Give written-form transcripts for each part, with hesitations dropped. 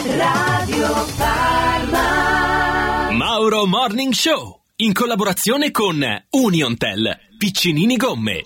Radio Parma. Mauro Morning Show, in collaborazione con Uniontel, Piccinini Gomme.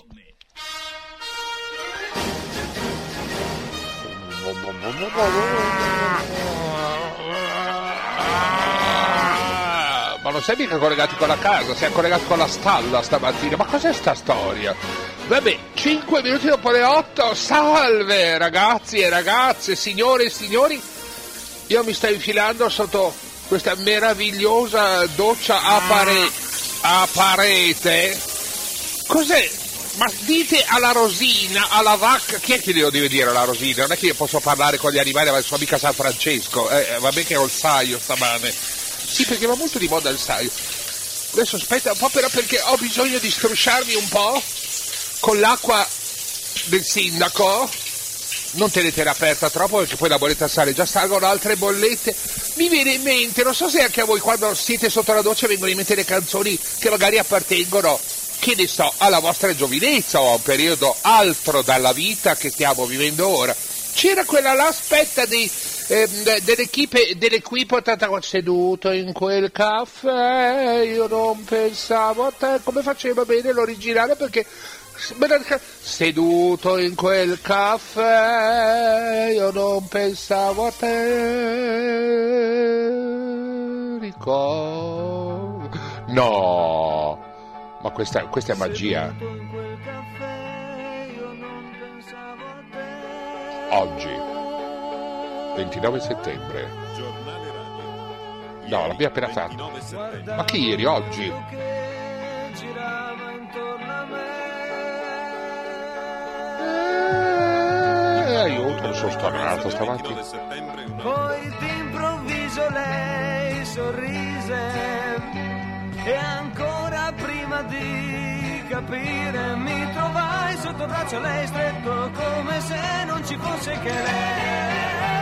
Ma non sei mica collegati con la casa, sei collegato con la stalla stamattina. Ma cos'è sta storia? Vabbè, 5 minuti dopo le 8, salve ragazzi e ragazze, signore e signori. Io mi sto infilando sotto questa meravigliosa doccia a parete. Cos'è? Ma dite alla Rosina, alla vacca, chi è che glielo deve dire alla Rosina? Non è che io posso parlare con gli animali, ma sono mica San Francesco, vabbè che ho il saio stamane. Sì, perché va molto di moda il saio. Adesso aspetta un po' però perché ho bisogno di strusciarmi un po' con l'acqua del sindaco. Non tenetela aperta troppo perché poi la bolletta sale, già salgono altre bollette. Mi viene in mente, non so se anche a voi quando siete sotto la doccia vengono in mente le canzoni che magari appartengono, che ne so, alla vostra giovinezza o a un periodo altro dalla vita che stiamo vivendo ora. C'era quella là, aspetta, dell'equipo seduto in quel caffè, io non pensavo a te, come faceva bene l'originale perché seduto in quel caffè, io non pensavo a te, ricordo. No, ma questa è magia. Oggi 29 settembre. No, l'abbiamo appena fatto. Ma che ieri, oggi? Aiuto, non sono stornato stamattina. Poi d'improvviso lei sorrise e ancora prima di capire mi trovai sotto il braccio lei stretto come se non ci fosse che lei.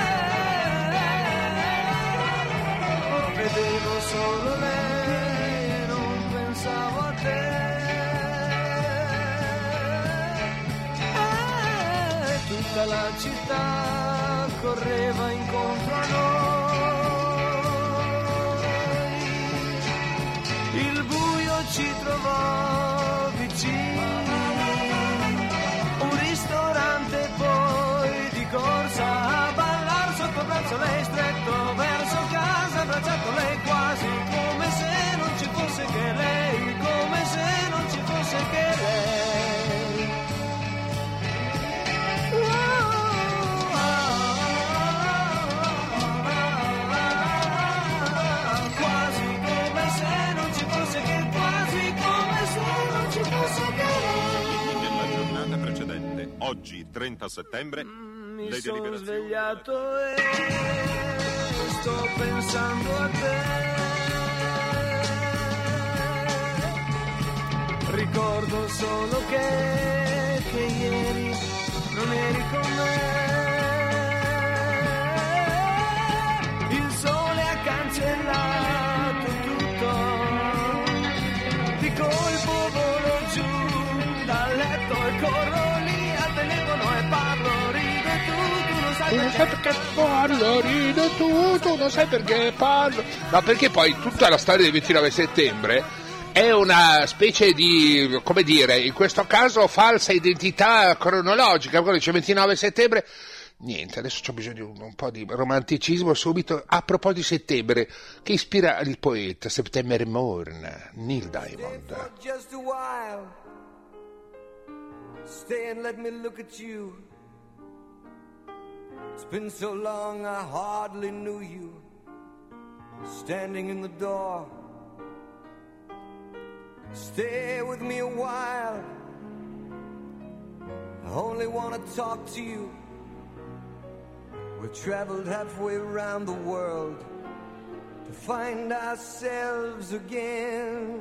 Vedevo solo lei, non pensavo a te. Tutta la città correva incontro a noi. Il buio ci trovò vicini, un ristorante poi di corsa a ballar sotto il braccio lei stretto verso casa, abbracciato lei quasi come se non ci fosse che lei, come se non ci fosse che lei. Oggi, 30 settembre, mi le sono deliberazioni... svegliato e sto pensando a te. Ricordo solo che ieri non eri con me. Il sole ha cancellato tutto, di colpo volo giù dal letto e corro al telefono e parlo, rido e tu non sai perché parlo, rido tu non sai perché parlo. No, perché poi tutta la storia del 29 settembre è una specie di, come dire, in questo caso falsa identità cronologica. Quando dice 29 settembre, niente, adesso ho bisogno di un po' di romanticismo subito. A proposito di settembre, che ispira il poeta September Morn, Neil Diamond. Stay and let me look at you. It's been so long I hardly knew you. Standing in the door. Stay with me a while. I only want to talk to you. We've traveled halfway around the world to find ourselves again.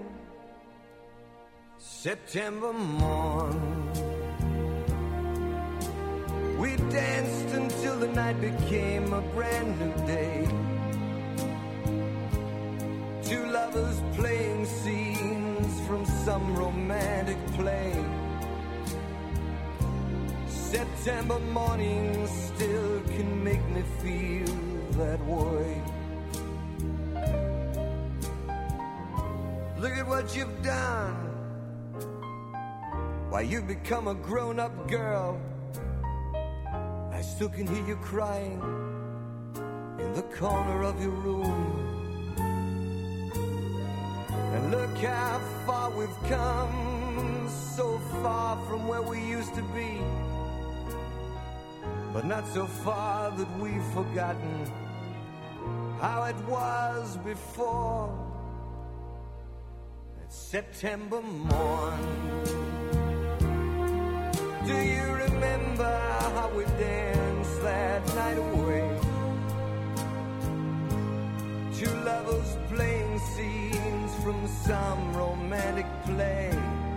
September morn. We danced until the night became a brand new day. Two lovers playing scenes from some romantic play. September morning still can make me feel that way. Look at what you've done. Why, you've become a grown-up girl. I still can hear you crying in the corner of your room. And look how far we've come, so far from where we used to be, but not so far that we've forgotten how it was before. That September morn, do you remember how we danced that night away? Two lovers playing scenes from some romantic play.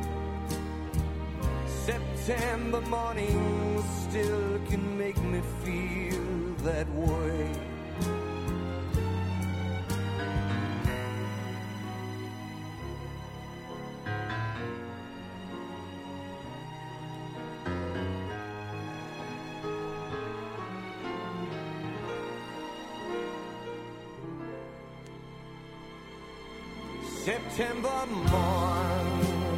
September morning still can make me feel that way. September morn,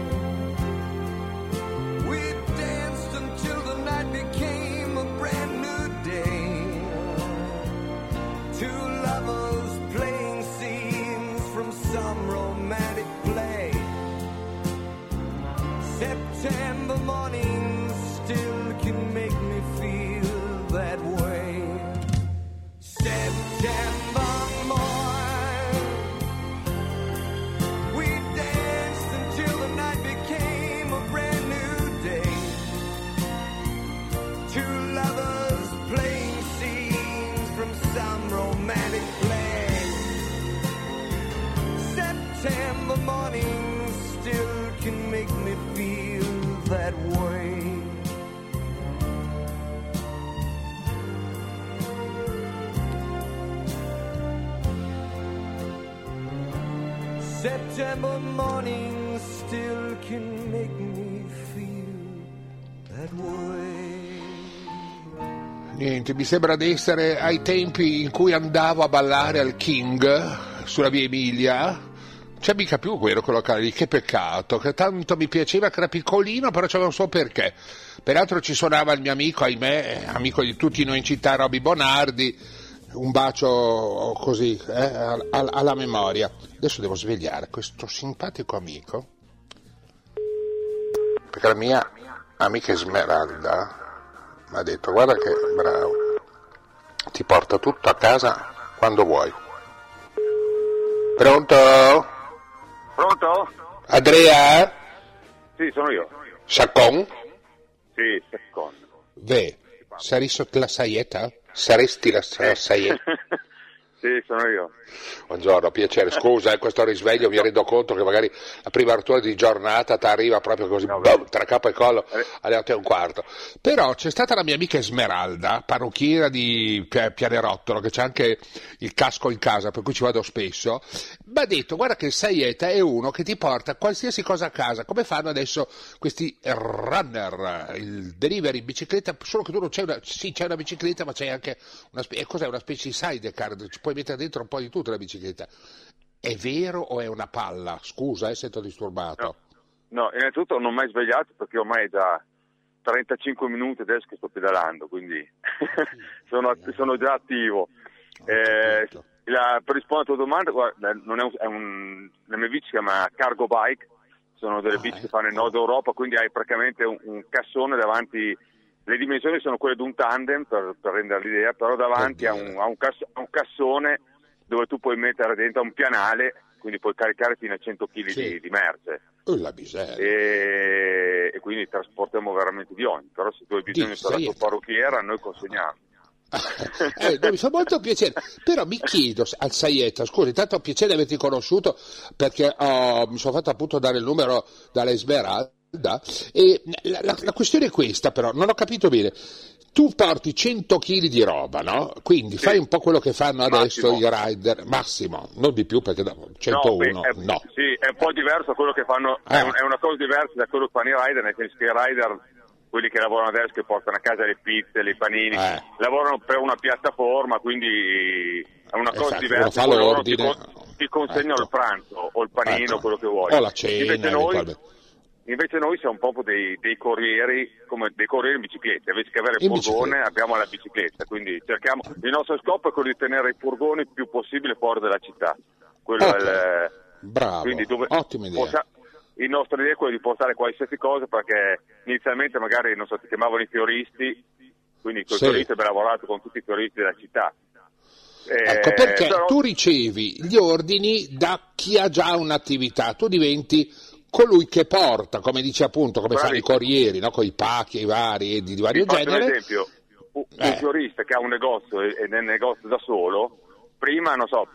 we danced until the night became a brand new day. Two lovers playing scenes from some romantic play. September morning still can make me feel that way. September September morning still can make me feel that way. September morning still can make me feel that way. Niente, mi sembra di essere ai tempi in cui andavo a ballare al King sulla via Emilia. C'è mica più quello locale lì, che peccato, che tanto mi piaceva, che era piccolino, però c'aveva un suo perché. Peraltro ci suonava il mio amico, ahimè, amico di tutti noi in città, Roby Bonardi, un bacio così, alla memoria. Adesso devo svegliare questo simpatico amico, perché la mia amica Esmeralda mi ha detto: guarda che bravo, ti porta tutto a casa quando vuoi. Pronto? Pronto? Andrea? Sì, sono io. Saccon? Sì, Saccon. Saresti la saietta? Saresti la saietta? Sì, sono io. Buongiorno, piacere. Scusa, questo risveglio mi rendo conto che magari la prima apertura di giornata ti arriva proprio così, tra capo e collo, alle 8:15. Però c'è stata la mia amica Esmeralda, parrucchiera di Pianerottolo, che c'è anche il casco in casa, per cui ci vado spesso. Mi ha detto: guarda che il saietta è uno che ti porta qualsiasi cosa a casa, come fanno adesso questi runner, il delivery in bicicletta, solo che tu non c'è una bicicletta, ma c'è anche cos'è, una specie di sidecar, ci puoi mettere dentro un po' di tutto la bicicletta. È vero o è una palla? Scusa, se ti ho disturbato. No, innanzitutto non ho mai svegliato, perché ormai è già 35 minuti adesso che sto pedalando, quindi sono già attivo. Per rispondere alla tua domanda, guarda, non la mia bici si chiama Cargo Bike, sono delle bici che fanno in Nord Europa, quindi hai praticamente un cassone davanti. Le dimensioni sono quelle di un tandem, per rendere l'idea, però davanti a un cassone dove tu puoi mettere dentro un pianale, quindi puoi caricare fino a 100 kg di merce. La miseria. E quindi trasportiamo veramente di ogni, però se tu hai bisogno della tua parrucchiera noi consegniamo. Mi fa molto piacere, però mi chiedo al saietta, scusi, intanto ho piacere di averti conosciuto, perché mi sono fatto appunto dare il numero dalla Esmeralda. E la questione è questa, però non ho capito bene. Tu porti 100 kg di roba, no? Quindi fai un po' quello che fanno adesso i rider, massimo, non di più, perché 101 no. Sì, è un po' diverso da quello che fanno, è una cosa diversa da quello che fanno i rider, nel senso che i rider quelli che lavorano adesso, che portano a casa le pizze, i panini, lavorano per una piattaforma, quindi è una cosa diversa. Fa l'ordine, ti consegnano il pranzo o il panino, quello che vuoi. O la cena. Invece noi siamo proprio dei corrieri, come dei corrieri in bicicletta. Invece che avere il furgone abbiamo la bicicletta, quindi il nostro scopo è quello di tenere i furgoni il più possibile fuori dalla città. Quello è bravo, quindi ottima idea. Il nostro idea è quello di portare qualsiasi cosa, perché inizialmente magari ti chiamavano i fioristi, quindi con i fioristi abbiamo lavorato con tutti i fioristi della città. Ecco, perché tu ricevi gli ordini da chi ha già un'attività, tu diventi colui che porta, come dice appunto, come fanno i corrieri, no? Con i pacchi vari di vario genere. Per esempio, un fiorista che ha un negozio e nel negozio da solo, prima,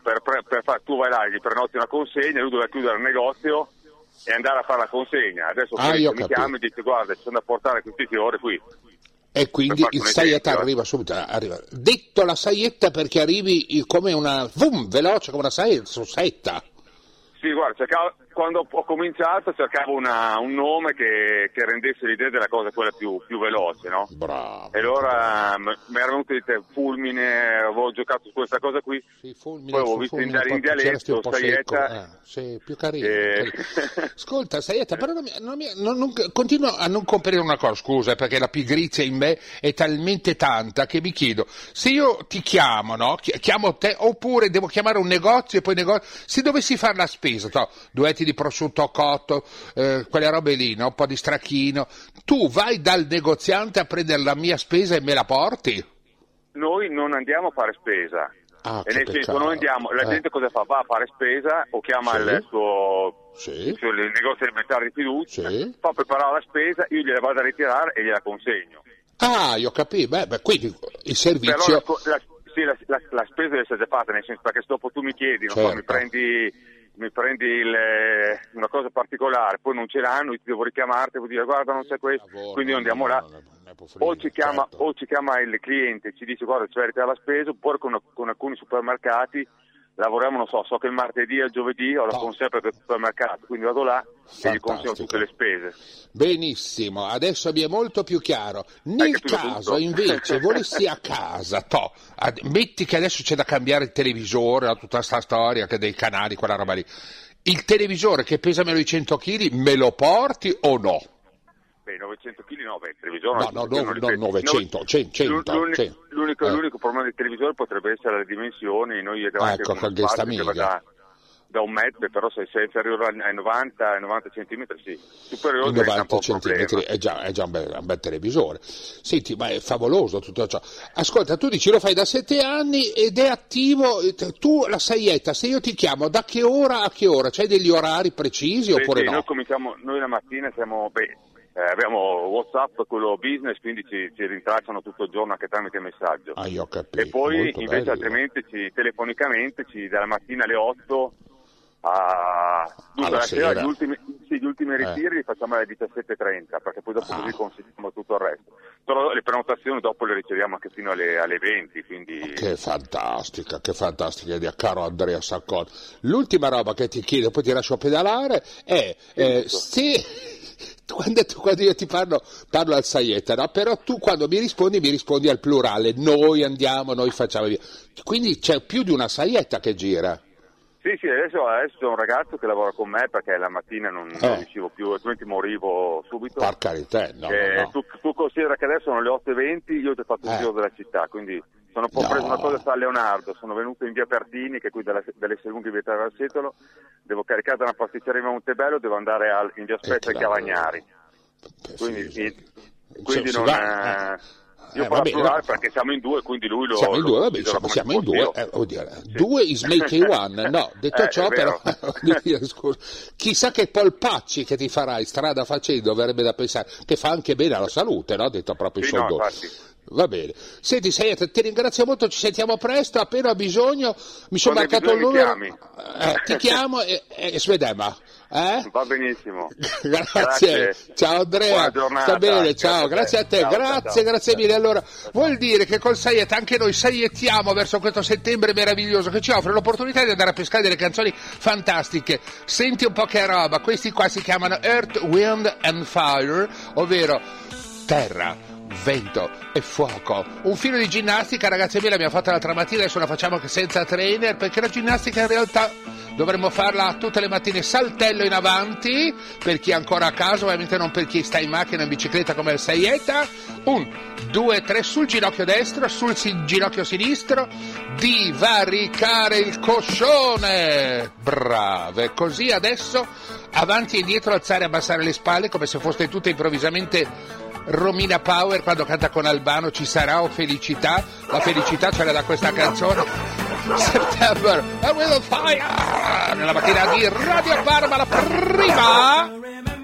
tu vai là, gli prenoti una consegna, lui deve chiudere il negozio e andare a fare la consegna. Adesso mi chiami e dici: guarda, ci sono da portare questi fiori qui. E quindi il saietta arriva subito. Detto la saietta perché arrivi come una veloce come una saietta. Sì, guarda, quando ho cominciato cercavo un nome che rendesse l'idea della cosa quella più veloce, no? Bravo. E allora mi era venuto fulmine, avevo giocato su questa cosa qui. Sì, fulmine, poi avevo visto in dialetto saietta. Sì, più carino. Ascolta, saietta, però continuo a non comprendere una cosa, scusa, perché la pigrizia in me è talmente tanta che mi chiedo, se io ti chiamo, no? Chiamo te, oppure devo chiamare un negozio e poi se dovessi fare la spesa, 2 etti di prosciutto cotto, quelle robe lì, no? Un po' di stracchino, tu vai dal negoziante a prendere la mia spesa e me la porti? Noi non andiamo a fare spesa, e nel senso noi andiamo, la gente cosa fa? Va a fare spesa o chiama il suo il negozio alimentare di fiducia, fa preparare la spesa, io gliela vado a ritirare e gliela consegno. Io capisco, quindi il servizio... Però la spesa deve essere già fatta, nel senso, perché se dopo tu mi chiedi, mi prendi una cosa particolare, poi non ce l'hanno, io ti devo richiamarti, devo dire: guarda, non c'è questo, quindi non andiamo là. O ci chiama il cliente e ci dice: guarda, ci vai a ritirare la spesa, oppure con alcuni supermercati lavoriamo, so che il martedì e il giovedì ho la consegna per il supermercato, quindi vado là e gli consegno tutte le spese. Benissimo, adesso mi è molto più chiaro. Nel caso invece volessi a casa, metti che adesso c'è da cambiare il televisore, tutta sta storia che dei canali, quella roba lì, il televisore che pesa meno di 100 kg me lo porti o no? 900 kg no, il televisore non 900, 100. L'unico problema del televisore potrebbe essere le dimensioni. Noi con questa media da 1 metro, però se è inferiore ai 90 centimetri, sì, superiore ai 90 centimetri è già un bel televisore. Senti, ma è favoloso tutto ciò. Ascolta, tu dici lo fai da 7 anni ed è attivo, tu la saietta, se io ti chiamo da che ora a che ora? C'hai degli orari precisi oppure no? Noi la mattina abbiamo WhatsApp, quello business, quindi ci rintracciano tutto il giorno anche tramite messaggio. Io capito. E poi invece altrimenti telefonicamente dalla mattina alle 8 alla sera gli ultimi ritiri li facciamo alle 17:30, perché poi dopo così consigliamo tutto il resto. Però le prenotazioni dopo le riceviamo anche fino alle 20, quindi... Che fantastica idea, caro Andrea Saccone. L'ultima roba che ti chiedo, poi ti lascio pedalare, è se... Quando io ti parlo al saietta, no? Però tu quando mi rispondi al plurale, noi andiamo, noi facciamo via. Quindi c'è più di una saietta che gira. Sì, adesso c'è un ragazzo che lavora con me perché la mattina non riuscivo più, altrimenti morivo subito. Per carità, no. Tu considera che adesso sono le 8:20, io ti ho fatto il giro della città, quindi ho preso una cosa a San Leonardo, sono venuto in via Pertini, che è qui dalle Segunghi via Terrasetolo, devo caricare da una pasticceria a Montebello, devo andare in via Spezia e Cavagnari. Quindi non... Io parlo plurale perché siamo in 2, quindi lui lo... Siamo in 2, siamo in 2, due is making one, no, detto ciò però, scusa, chissà che polpacci che ti farai strada facendo, verrebbe da pensare, che fa anche bene alla salute, no, detto proprio in soldoni. Va bene, senti Saietta, ti ringrazio molto, ci sentiamo presto, appena ho bisogno, mi sono marcato il numero, ti chiamo e svedema. Va benissimo. Grazie. Ciao Andrea. Sta bene, ciao. Grazie a te. Ciao. Grazie mille. Allora, vuol dire che col Saietta anche noi saiettiamo verso questo settembre meraviglioso che ci offre l'opportunità di andare a pescare delle canzoni fantastiche. Senti un po' che roba. Questi qua si chiamano Earth, Wind and Fire, ovvero terra, vento e fuoco. Un filo di ginnastica, ragazzi miei, l'abbiamo fatta l'altra mattina, adesso la facciamo anche senza trainer, perché la ginnastica in realtà dovremmo farla tutte le mattine, saltello in avanti, per chi è ancora a casa, ovviamente non per chi sta in macchina, in bicicletta come il Saietta. 1, 2, 3, sul ginocchio destro, sul ginocchio sinistro, divaricare il coscione. Brave, così adesso avanti e indietro, alzare e abbassare le spalle come se foste tutte improvvisamente Romina Power quando canta con Albano Ci sarà o felicità. La felicità ce l'ha da questa canzone September a Will of Fire nella mattina di Radio Parma, la prima.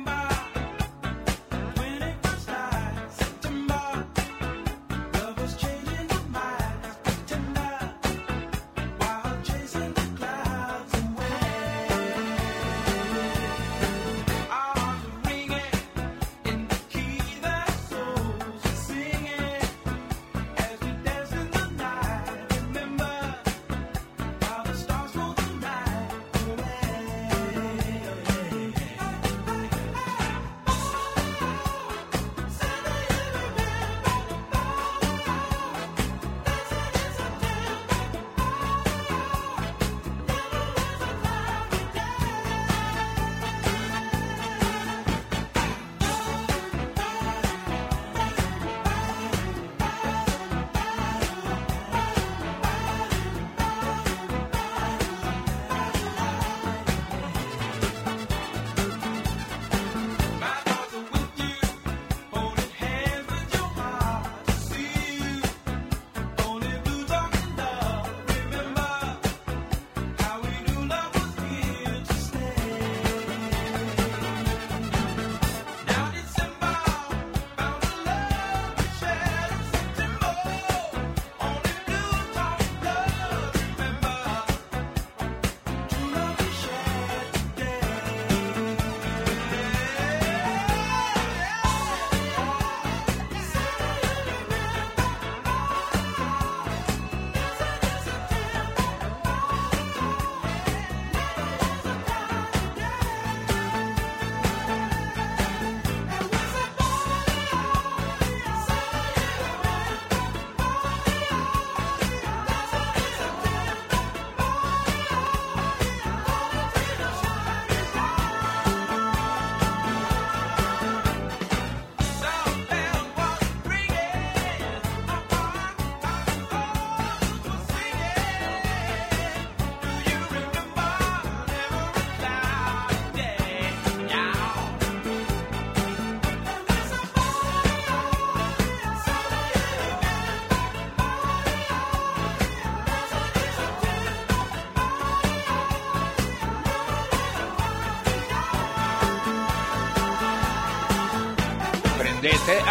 Prendete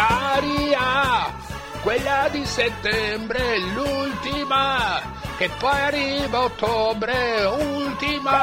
aria, quella di settembre, l'ultima, che poi arriva ottobre, ultima.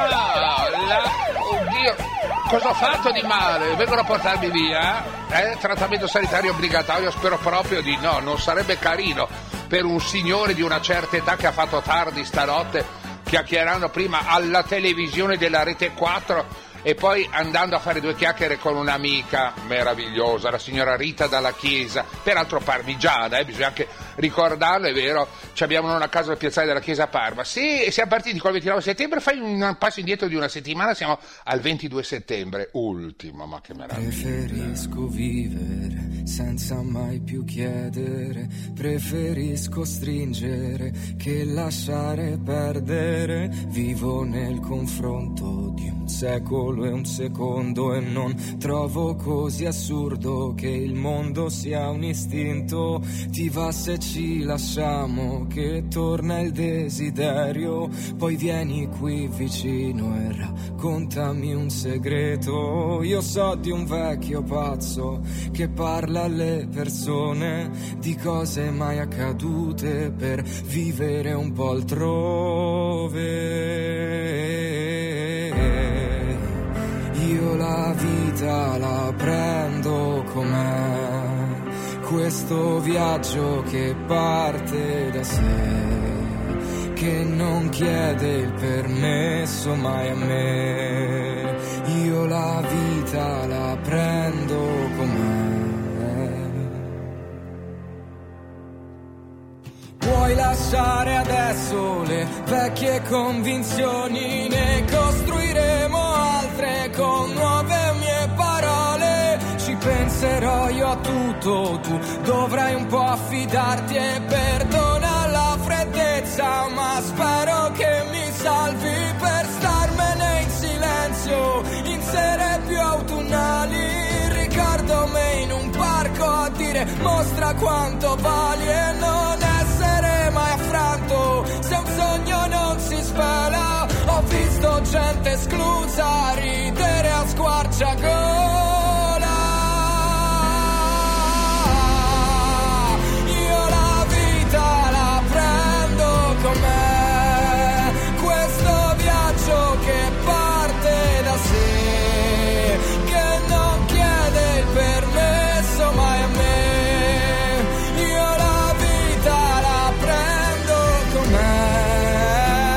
Oddio, cosa ho fatto di male? Vengono a portarmi via? Trattamento sanitario obbligatorio? Spero proprio di no, non sarebbe carino per un signore di una certa età che ha fatto tardi stanotte, chiacchierando prima alla televisione della Rete 4 e poi andando a fare due chiacchiere con un'amica meravigliosa, la signora Rita dalla Chiesa, peraltro parmigiana, bisogna anche ricordarlo, è vero, ci abbiamo una casa al piazzale della Chiesa a Parma. Sì, siamo partiti col 29 settembre, fai un passo indietro di una settimana, siamo al 22 settembre, ultimo, ma che meraviglia. Preferisco vivere senza mai più chiedere, preferisco stringere che lasciare perdere, vivo nel confronto di un secolo e un secondo e non trovo così assurdo che il mondo sia un istinto. Ti va se ci lasciamo che torna il desiderio, poi vieni qui vicino e raccontami un segreto. Io so di un vecchio pazzo che parla alle persone di cose mai accadute per vivere un po' altrove. Io la vita la prendo com'è, questo viaggio che parte da sé, che non chiede il permesso mai a me. Io la vita la prendo com'è. lasciare adesso le vecchie convinzioni, ne costruiremo altre con nuove mie parole. Ci penserò io a tutto, tu dovrai un po' affidarti e perdona la freddezza, ma spero che mi salvi per starmene in silenzio in sere più autunnali. Ricordo me in un parco a dire mostra quanto vali e non essere mai affranto se un sogno non si svela. Ho visto gente esclusa ridere a squarciagola. Io la vita la prendo com'è, questo viaggio che parte da sé, che non chiede il permesso mai a me. Io la vita la prendo com'è,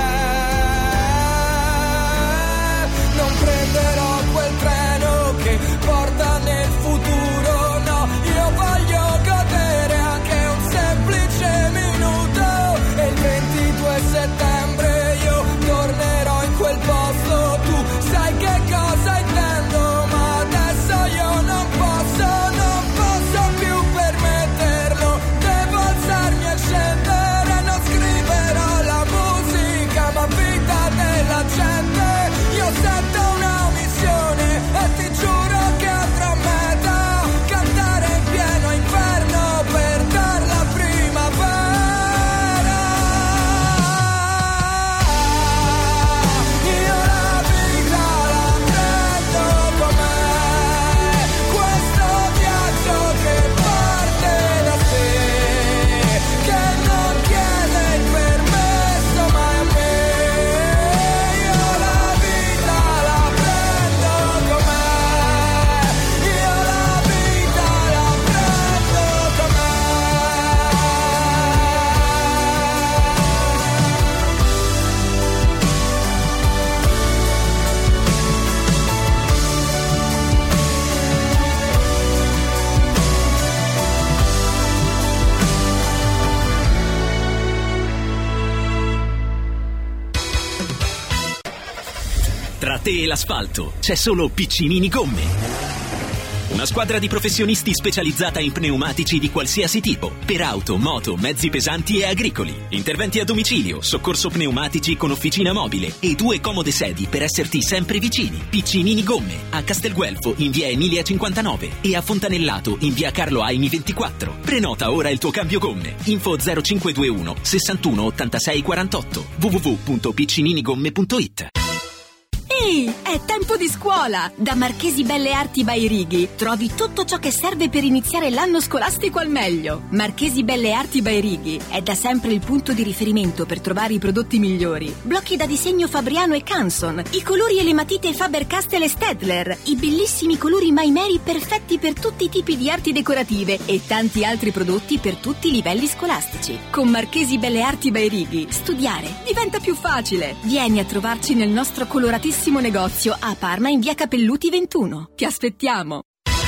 non prenderò quel treno che porta nel futuro, no, io voglio godere anche un semplice minuto. E il 22 settembre io tornerò in quel posto, tu sai che cosa intendo, ma adesso io non posso più permetterlo. Devo alzarmi e scendere, non scriverò la musica ma vita della gente. Io sento una missione e ti giuro che andrò a meta, cantare in pieno inverno per dar la primavera. Io la vita la prendo com'è, questo viaggio che parte da sé, che non chiede il permesso mai a me. Io la vita la prendo com'è, io la vita la prendo com'è. Tra te e l'asfalto c'è solo Piccinini Gomme. Una squadra di professionisti specializzata in pneumatici di qualsiasi tipo, per auto, moto, mezzi pesanti e agricoli. Interventi a domicilio, soccorso pneumatici con officina mobile e 2 comode sedi per esserti sempre vicini. Piccinini Gomme, a Castelguelfo in via Emilia 59 e a Fontanellato in via Carlo Aimi 24. Prenota ora il tuo cambio gomme. Info 0521 61 86 48 www.piccinigomme.it. Ehi, è tempo di scuola! Da Marchesi Belle Arti by Righi trovi tutto ciò che serve per iniziare l'anno scolastico al meglio. Marchesi Belle Arti by Righi è da sempre il punto di riferimento per trovare i prodotti migliori. Blocchi da disegno Fabriano e Canson, i colori e le matite Faber-Castell e Staedtler, i bellissimi colori Maimeri perfetti per tutti i tipi di arti decorative e tanti altri prodotti per tutti i livelli scolastici. Con Marchesi Belle Arti by Righi studiare diventa più facile. Vieni a trovarci nel nostro coloratissimo negozio a Parma in via Capelluti 21. Ti aspettiamo.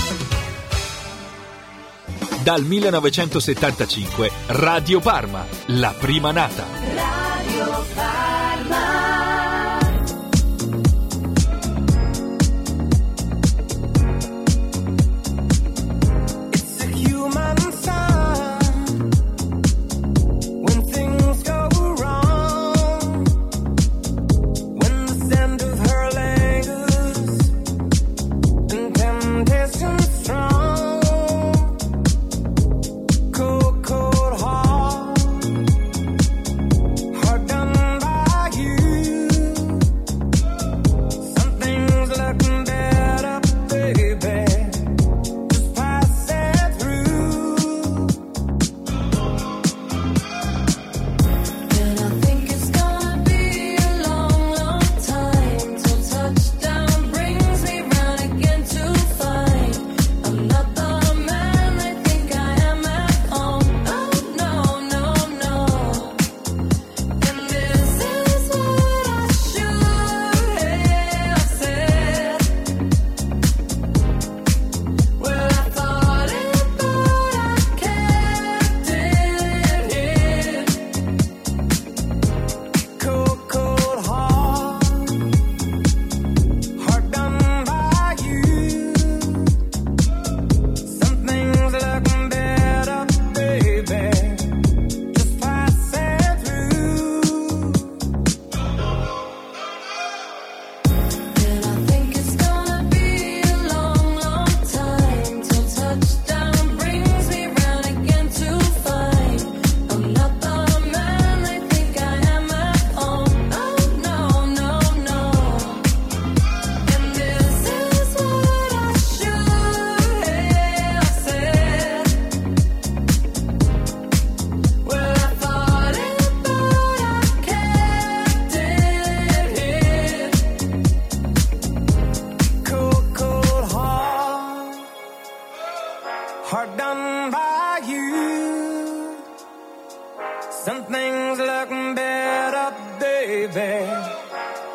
Dal 1975 Radio Parma, la prima nata. Radio Parma.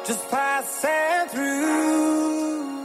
just passing through.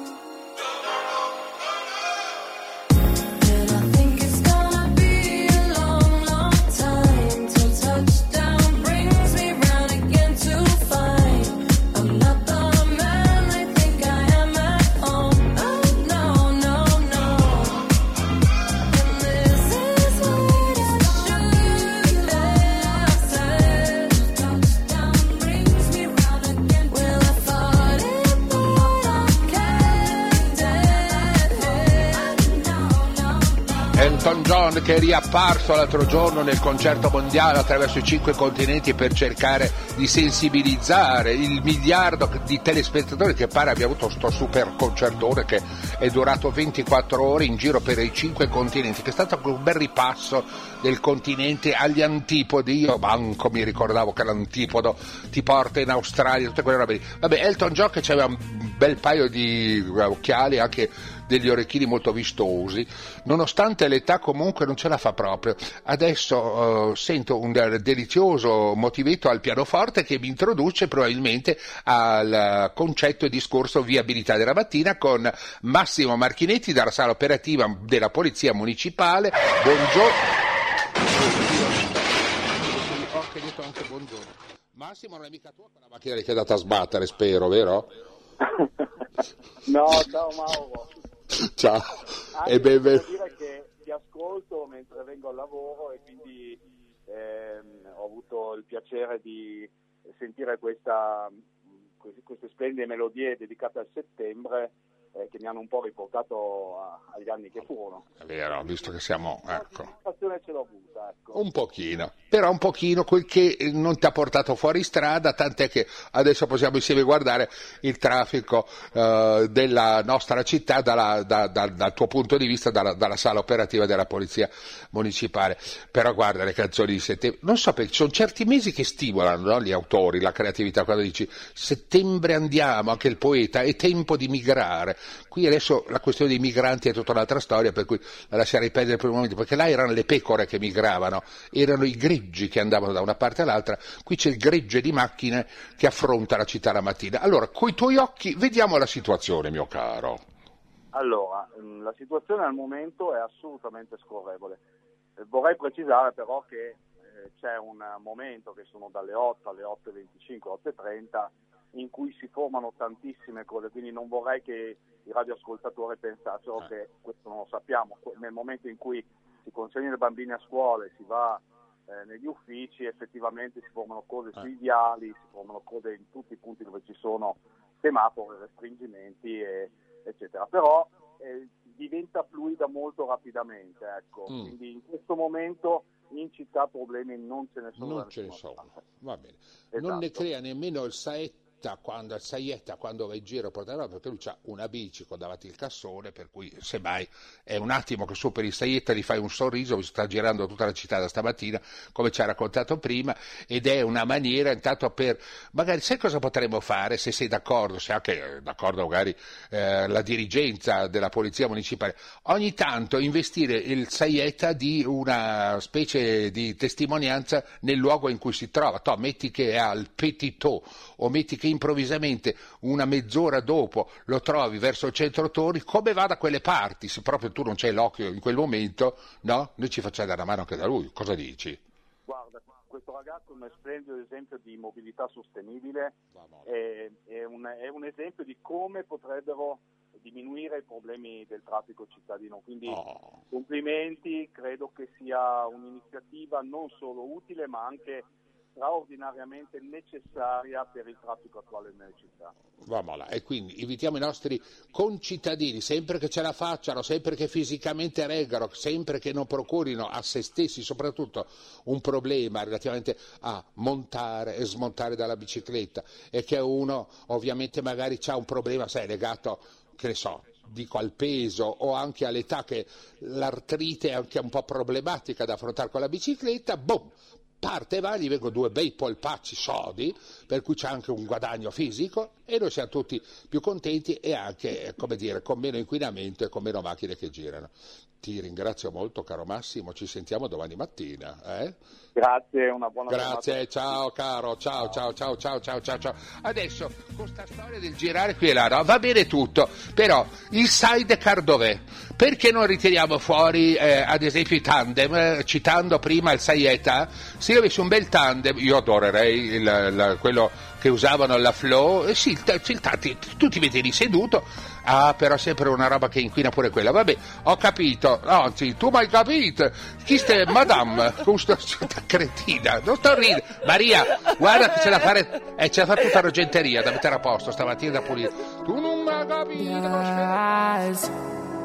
Elton John, che è riapparso l'altro giorno nel concerto mondiale attraverso i 5 continenti per cercare di sensibilizzare il miliardo di telespettatori che pare abbia avuto sto super concertone che è durato 24 ore in giro per i 5 continenti, che è stato un bel ripasso del continente agli antipodi. Io manco mi ricordavo che l'antipodo ti porta in Australia, tutte quelle robe lì. Vabbè, Elton John che aveva un bel paio di occhiali, anche degli orecchini molto vistosi, nonostante l'età comunque non ce la fa proprio. Adesso sento un delizioso motivetto al pianoforte che mi introduce probabilmente al concetto e discorso viabilità della mattina con Massimo Marchinetti dalla sala operativa della Polizia Municipale. Buongiorno. Ho detto anche buongiorno. Massimo, non è mica tua quella macchina che è andata a sbattere, spero, vero? No, ciao Mauro. Ciao. E devo dire che ti ascolto mentre vengo al lavoro e quindi ho avuto il piacere di sentire queste splendide melodie dedicate al settembre che mi hanno un po' riportato agli anni che furono. È vero, visto che siamo, ecco. La soddisfazione ce l'ho avuta, ecco. Un pochino, però un pochino quel che non ti ha portato fuori strada, tant'è che adesso possiamo insieme guardare il traffico della nostra città dal tuo punto di vista, dalla sala operativa della Polizia Municipale. Però guarda le canzoni di settembre, non so perché ci sono certi mesi che stimolano, no, gli autori, la creatività, quando dici settembre andiamo, anche il poeta, è tempo di migrare. Qui adesso la questione dei migranti è tutta un'altra storia, per cui la lascerei perdere per un momento, perché là erano le pecore che migravano, erano i greggi che andavano da una parte all'altra, qui c'è il gregge di macchine che affronta la città la mattina. Allora, coi tuoi occhi vediamo la situazione, mio caro. Allora, la situazione al momento è assolutamente scorrevole. Vorrei precisare però che c'è un momento che sono dalle 8 alle 8.25, 8.30, in cui si formano tantissime cose, quindi non vorrei che i radioascoltatori pensassero che questo non lo sappiamo. Nel momento in cui si consegnano i bambini a scuola e si va negli uffici, effettivamente si formano cose sui viali, si formano cose in tutti i punti dove ci sono semafori, restringimenti, eccetera. Però diventa fluida molto rapidamente, ecco. Quindi in questo momento in città problemi non ce ne sono. Non ce ne sono, va bene. Esatto. Non ne crea nemmeno il Saietta quando va in giro a portare, perché lui ha una bici con davanti il cassone, per cui semmai è un attimo che superi il Saietta, gli fai un sorriso, mi sta girando tutta la città da stamattina, come ci ha raccontato prima, ed è una maniera intanto per, magari sai cosa potremmo fare, se sei d'accordo, se anche d'accordo magari la dirigenza della Polizia Municipale, ogni tanto investire il Saietta di una specie di testimonianza nel luogo in cui si trova. Metti che è al Petitot o metti che improvvisamente una mezz'ora dopo lo trovi verso il centro Torri, come va da quelle parti? Se proprio tu non c'hai l'occhio in quel momento, no? Noi ci facciamo dare una mano anche da lui, cosa dici? Guarda, questo ragazzo è un splendido esempio di mobilità sostenibile, è un esempio di come potrebbero diminuire i problemi del traffico cittadino, quindi complimenti, credo che sia un'iniziativa non solo utile ma anche straordinariamente necessaria per il traffico attuale nelle città. Vamola. E quindi invitiamo i nostri concittadini, sempre che ce la facciano, sempre che fisicamente reggano, sempre che non procurino a se stessi soprattutto un problema relativamente a montare e smontare dalla bicicletta, e che uno ovviamente magari ha un problema, sai, legato, che ne so, dico al peso o anche all'età, che l'artrite è anche un po' problematica da affrontare con la bicicletta, boom, parte e va, gli vengono 2 bei polpacci sodi, per cui c'è anche un guadagno fisico e noi siamo tutti più contenti e anche, come dire, con meno inquinamento e con meno macchine che girano. Ti ringrazio molto, caro Massimo, ci sentiamo domani mattina. Grazie, una buona Grazie, ciao caro, ciao. Adesso, con sta storia del girare qui e là, no? Va bene tutto, però il sidecar dov'è? Perché non ritiriamo fuori, ad esempio, i tandem, citando prima il Saietta? Se io avessi un bel tandem, io adorerei quello che usavano la Flow, sì, tu ti vedi lì seduto, però sempre una roba che inquina pure quella. Vabbè, ho capito, anzi, tu mi hai capito, chi stai, madame, con sta cretina, non sto ridendo, Maria, guarda che c'è da fare, c'è da fare tutta argenteria da mettere a posto stamattina, da pulire, tu non mi hai capito.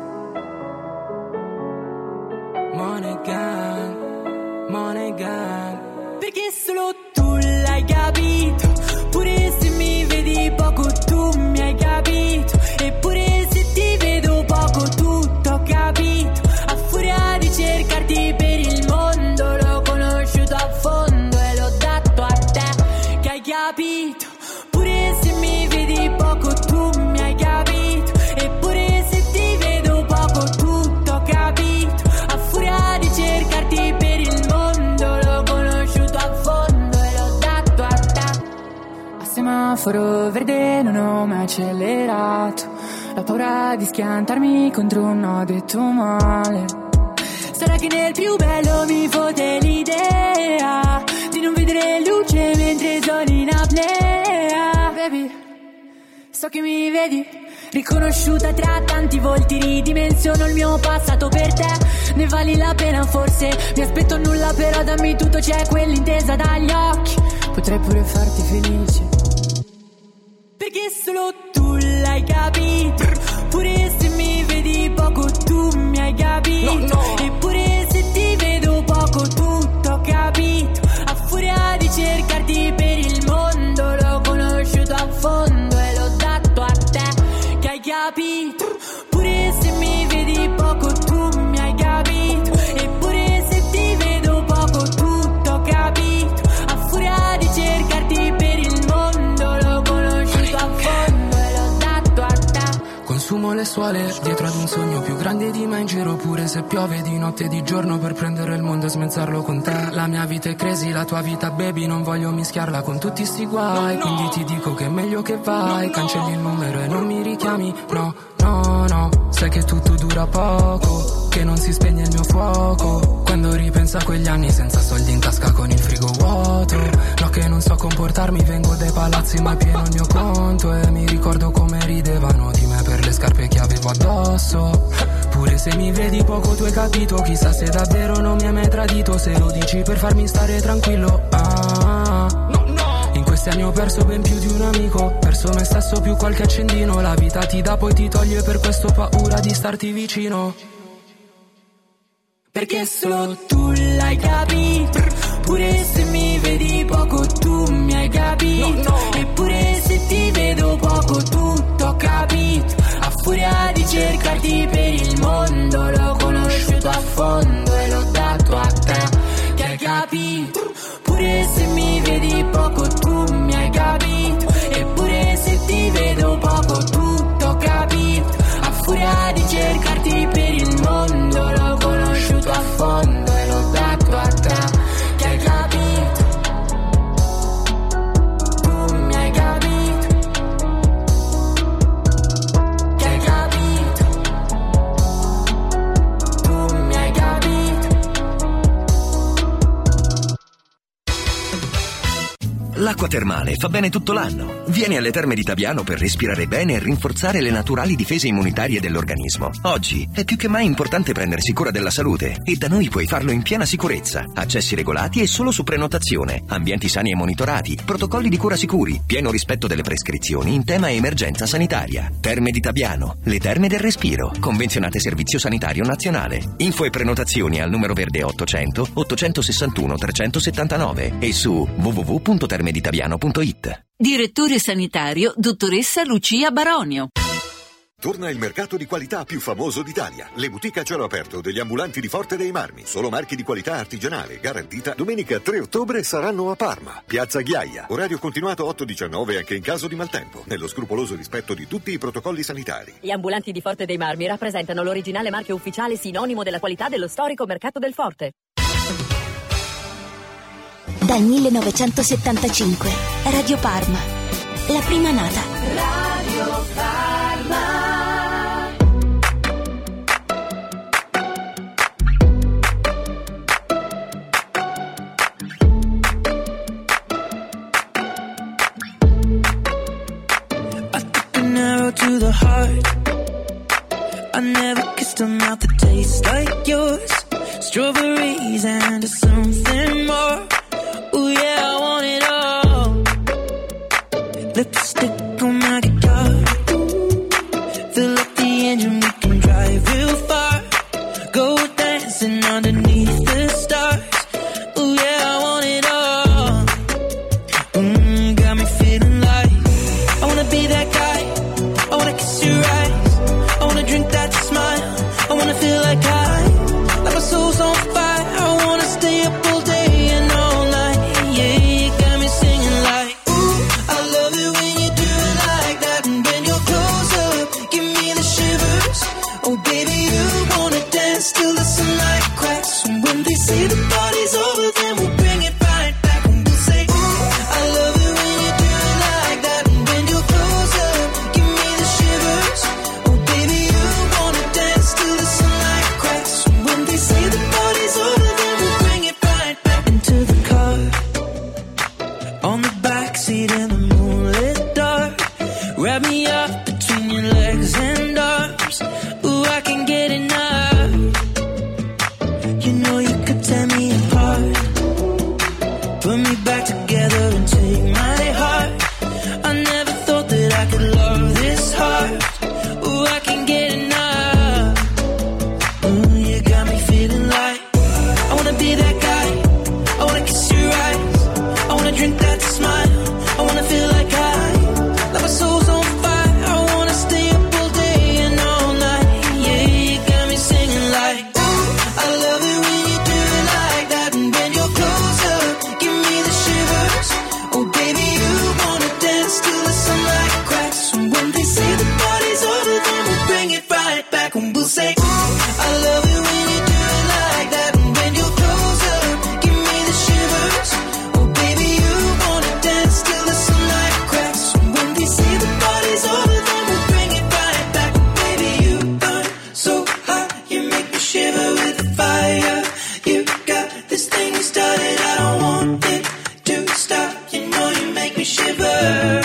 Money gang, perché solo tu l'hai capito, pure se mi vedi poco tu mi hai capito, eppure se ti vedo poco tutto ho capito, a furia di cercarti per il mondo l'ho conosciuto a fondo e l'ho dato a te che hai capito, pure se mi vedi poco tu mi hai capito, eppure se ti vedo poco tutto ho capito, a furia di cercarti per il mondo l'ho conosciuto a fondo e l'ho dato a te. A semaforo verde non ho mai accelerato, la paura di schiantarmi contro un no detto male. Sarà che nel più bello mi fotte l'idea di non vedere luce mentre sono in apnea. Baby, so che mi vedi riconosciuta tra tanti volti, ridimensiono il mio passato per te, ne vali la pena forse, mi aspetto nulla però dammi tutto, c'è quell'intesa dagli occhi, potrei pure farti felice, perché solo tu l'hai capito, pure se mi vedi poco tu mi hai capito, eppure se ti vedo poco tutto ho capito, a furia di cercarti per il mondo l'ho conosciuto a fondo e l'ho dato a te che hai capito, pure se mi vedi poco tu mi hai capito, eppure se ti vedo poco tutto ho capito, a furia di cercarti per il mondo l'ho conosciuto a fondo e l'ho dato a te. Consumo le suole dietro ad un sogno più grande di me, in giro pure se piove di notte e di giorno per prendere il mondo e smezzarlo con te. La mia vita è crazy, la tua vita baby, non voglio mischiarla con tutti sti guai, quindi ti dico che è meglio che vai, cancelli il numero e non mi richiami, no, sai che tutto dura poco, che non si spegne il mio fuoco, quando ripenso a quegli anni senza soldi in tasca con il frigo vuoto, no che non so comportarmi, vengo dai palazzi ma è pieno il mio conto, e mi ricordo come ridevano di me per le scarpe che avevo addosso, pure se mi vedi poco tu hai capito, chissà se davvero non mi hai mai tradito, se lo dici per farmi stare tranquillo, in questi anni ho perso ben più di un amico, perso me stesso più qualche accendino, la vita ti dà poi ti toglie, per questo ho paura di starti vicino, perché solo tu l'hai capito, pure se mi vedi poco tu mi hai capito, eppure se ti vedo poco tutto ho capito, a furia di cercarti per il mondo l'ho conosciuto a fondo e l'ho dato a te che hai capito, pure se mi vedi poco tu mi hai capito, eppure se ti vedo poco tutto ho capito, a furia di cercarti per il mondo l'ho conosciuto a fondo e l'ho dato a te che hai capito, tu mi hai capito, che hai capito, tu mi hai capito. L'acqua termale fa bene tutto l'anno. Vieni alle Terme di Tabiano per respirare bene e rinforzare le naturali difese immunitarie dell'organismo. Oggi è più che mai importante prendersi cura della salute e da noi puoi farlo in piena sicurezza. Accessi regolati e solo su prenotazione, ambienti sani e monitorati, protocolli di cura sicuri, pieno rispetto delle prescrizioni in tema emergenza sanitaria. Terme di Tabiano, le terme del respiro, convenzionate Servizio Sanitario Nazionale. Info e prenotazioni al numero verde 800 861 379 e su www.termeditabiano.it. Direttore sanitario, dottoressa Lucia Baronio. Torna il mercato di qualità più famoso d'Italia. Le boutique a cielo aperto degli ambulanti di Forte dei Marmi. Solo marchi di qualità artigianale, garantita. Domenica 3 ottobre saranno a Parma. Piazza Ghiaia. Orario continuato 8-19 anche in caso di maltempo. Nello scrupoloso rispetto di tutti i protocolli sanitari. Gli ambulanti di Forte dei Marmi rappresentano l'originale marchio ufficiale sinonimo della qualità dello storico mercato del Forte. Dal 1975. Radio Parma. La prima nata. Radio Parma. To the heart, I never kissed a mouth that tastes like yours. Strawberries and something more. Ooh yeah, I want it all. Lipstick on my guitar. Fill up the engine, we can drive real far. Go dancing underneath the stars. Ooh yeah, I want it all. Got me feeling like I wanna be that guy. I wanna kiss your eyes, I wanna drink that smile, I wanna feel like like my soul's on fire, I wanna stay up all day and all night, yeah, you got me singing like, ooh, I love it when you do it like that, and when you're close up, give me the shivers, oh baby, you wanna dance till the sunlight cracks, and when they say the party's over, then we'll bring it right back, and we'll say, ooh, I love it when you do it like that, and when you're close up, give me the shivers, oh baby, you wanna dance till the sunlight cracks, and when they say the party's over, then we'll bring it right back into the car, on the backseat in the moonlit dark, wrap me up between your legs and arms, ooh, I can get enough, you know you could tear me apart, put me back together and take my heart, I never thought that I could love this hard, ooh, I can get enough, ooh, you got me feeling like I wanna be that guy, I wanna kiss your eyes, I wanna drink that smile, I wanna feel like like my soul's on fire, I wanna stay up all day and all night, yeah, you got me singing like, ooh, I love it when you do it like that, and when you're close up, give me the shivers, oh baby, you wanna dance till the sunlight cracks, and when they say the party's over, then we'll bring it right back, and we'll say, ooh, I love it when you do it like that, and when you're close up, give me the shivers, oh baby, you wanna dance till the sunlight cracks, and when they say the party's over, then we'll bring it right back, baby, you burn so hot, you make me shiver with the fire, you got this thing you started, I don't want it to stop, you know you make me shiver,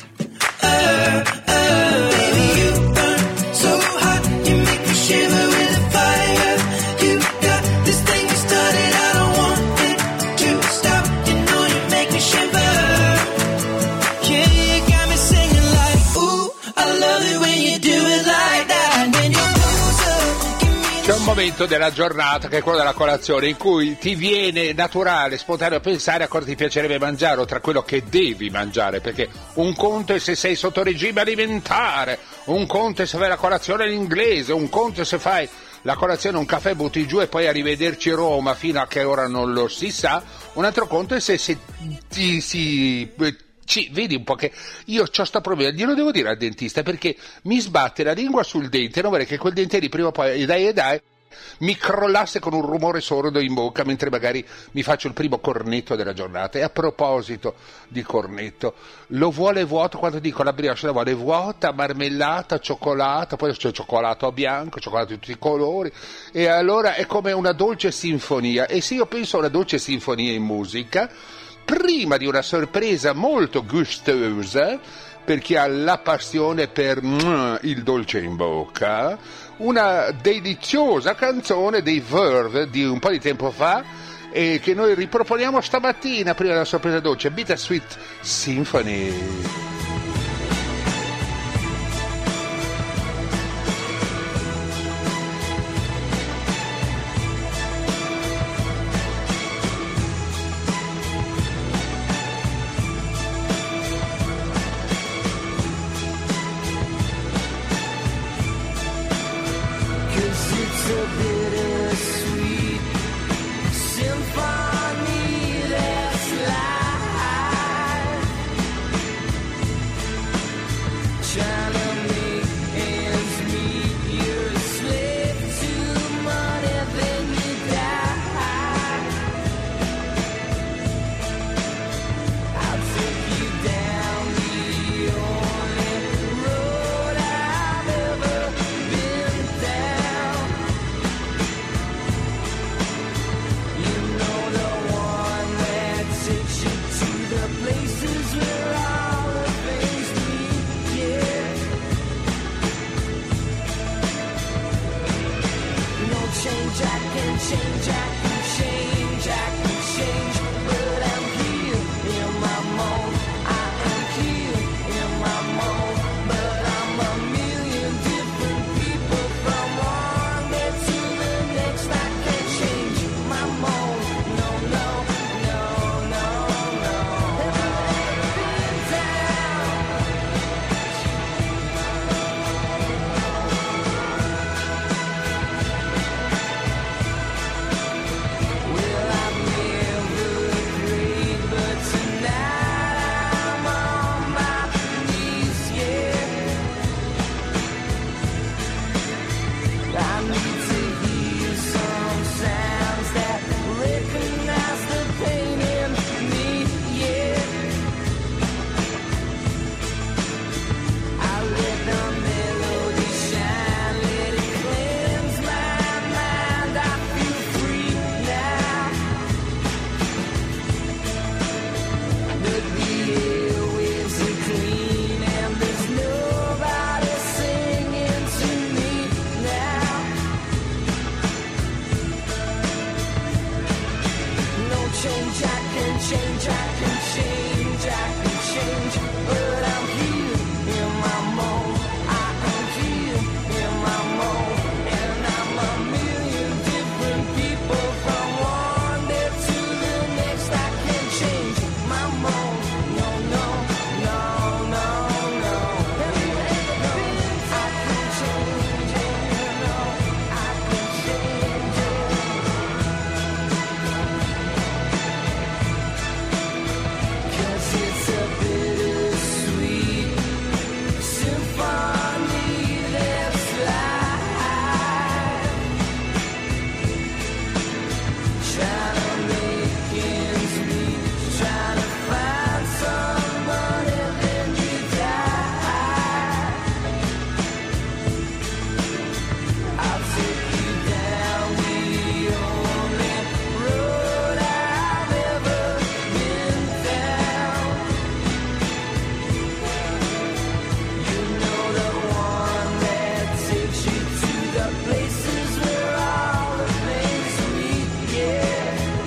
baby, you burn so hot, you make me shiver with the fire, you got this thing you started, I don't want it to stop, you know you make me shiver, yeah, you got me singing like, ooh, I love it when you do it like that, when you're closer, give me C'è un momento della giornata che è quello della colazione in cui ti viene naturale, spontaneo pensare a cosa ti piacerebbe mangiare o tra quello che devi mangiare, perché un conto è se sei sotto regime alimentare, un conto è se fai la colazione in inglese, un conto è se fai la colazione, un caffè, butti giù e poi arrivederci Roma fino a che ora non lo si sa, un altro conto è se vedi un po' che io c'ho sto problema, glielo devo dire al dentista perché mi sbatte la lingua sul dente, non vorrei che quel dente lì prima o poi dai mi crollasse con un rumore sordo in bocca mentre magari mi faccio il primo cornetto della giornata. E a proposito di cornetto, lo vuole vuoto, quando dico la brioche la vuole vuota, marmellata, cioccolato, poi c'è cioccolato bianco, cioccolato di tutti i colori, e allora è come una dolce sinfonia. E se io penso a una dolce sinfonia in musica, prima di una sorpresa molto gustosa per chi ha la passione per il dolce in bocca, una deliziosa canzone dei Verve di un po' di tempo fa e che noi riproponiamo stamattina prima della sorpresa dolce, Bittersweet Symphony. change, but I'm here in my mode. I am here in my mode, and I'm a million different people from one day to the next. I can change my mode. No, no, no, no, no. Have you ever been? I can change it, you know. I can change it. 'Cause it's a bittersweet symphony that's life. Trying to make ends meet, trying to find somebody, then you die. I'll take you down the only road I've ever been down. You know, the one that takes you to the places where all the things meet, yeah.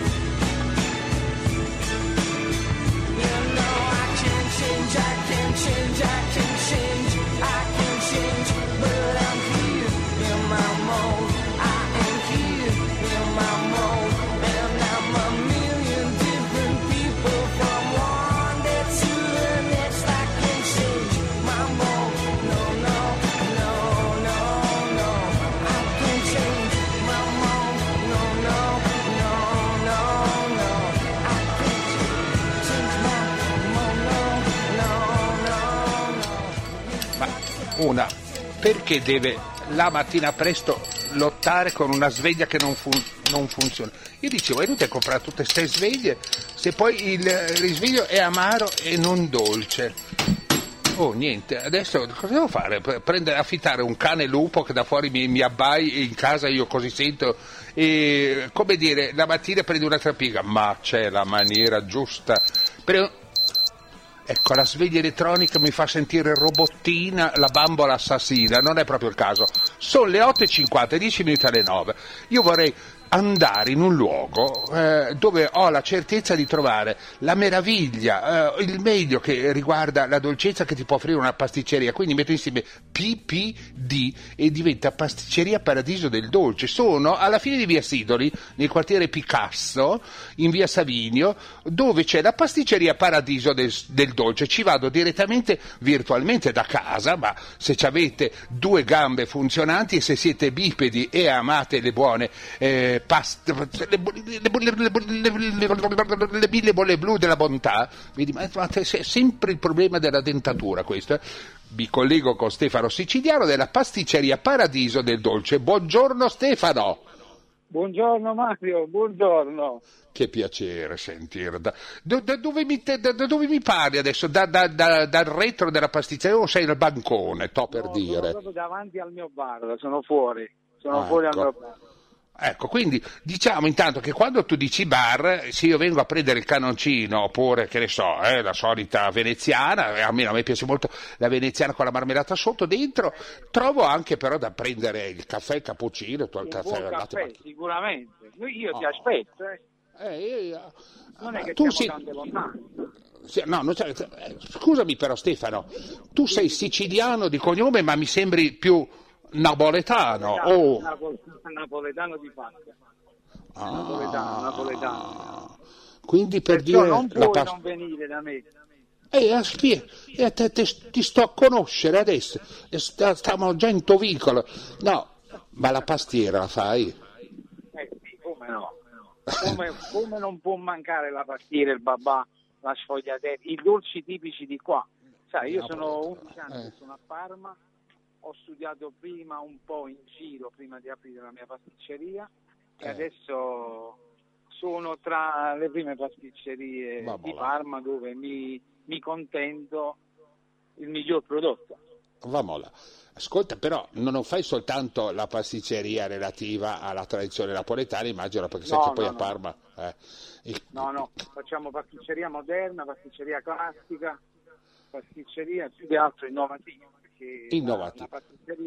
You know, I can change, I can change, I can change, I can change, but I'm here in my mode. I am here in my mode, and I'm a million different people from one day to the next. I can change my mode. No, no, no, no, no. I can change my mode. No, no, no, no, no. I can change my mode. No, no, no, no. Ma una, perché deve la mattina presto lottare con una sveglia che non funziona? Io dicevo, è inutile comprare tutte queste sveglie se poi il risveglio è amaro e non dolce. Oh, niente, adesso cosa devo fare? Affittare un cane lupo che da fuori mi abbai e in casa io così sento, e come dire, la mattina prendo una trapiga, ma c'è la maniera giusta. Ecco, la sveglia elettronica mi fa sentire robottina, la bambola assassina, non è proprio il caso. Sono le 8:50, 10 minuti alle 9. Io vorrei andare in un luogo dove ho la certezza di trovare la meraviglia, il meglio che riguarda la dolcezza che ti può offrire una pasticceria. Quindi metto insieme PPD e diventa Pasticceria Paradiso del Dolce. Sono alla fine di via Sidoli, nel quartiere Picasso, in via Savinio, dove c'è la Pasticceria Paradiso del Dolce. Ci vado direttamente virtualmente da casa, ma se ci avete due gambe funzionanti e se siete bipedi e amate le buone le mille bolle blu della bontà, vedi, ma è sempre il problema della dentatura questo. Vi collego con Stefano Siciliano della Pasticceria Paradiso del Dolce. Buongiorno Stefano. Buongiorno Mario, buongiorno. Che piacere sentire. Da dove mi parli adesso? Dal retro della pasticceria o sei nel bancone? Per dire. Sono proprio davanti al mio bar, sono fuori fuori al mio bar. Ecco, quindi diciamo intanto che quando tu dici bar, se io vengo a prendere il canoncino oppure, che ne so, la solita veneziana, almeno a me piace molto la veneziana con la marmellata sotto, dentro trovo anche però da prendere il caffè, il cappuccino, il caffè, buon caffè sicuramente. Io ti aspetto. Non è che tu siamo tante lontane. Scusami però Stefano, tu sei siciliano di cognome ma mi sembri più napoletano. Napoletano di faccia. Napoletano. Quindi per perciò dire non puoi non venire da me. Ti sto a conoscere adesso, stiamo già in tovicolo. No, ma la pastiera la fai? Sì, come no? Come non può mancare la pastiera, il babà, la sfogliatella, i dolci tipici di qua. Sai, io sono 11 anni che sono a Parma, ho studiato prima un po' in giro prima di aprire la mia pasticceria e adesso sono tra le prime pasticcerie di Parma dove mi contento il miglior prodotto. Vamola. Ascolta, però non fai soltanto la pasticceria relativa alla tradizione napoletana, immagino, perché sai che poi a Parma... No, facciamo pasticceria moderna, pasticceria classica, pasticceria più che altro innovativa, perché la pasticceria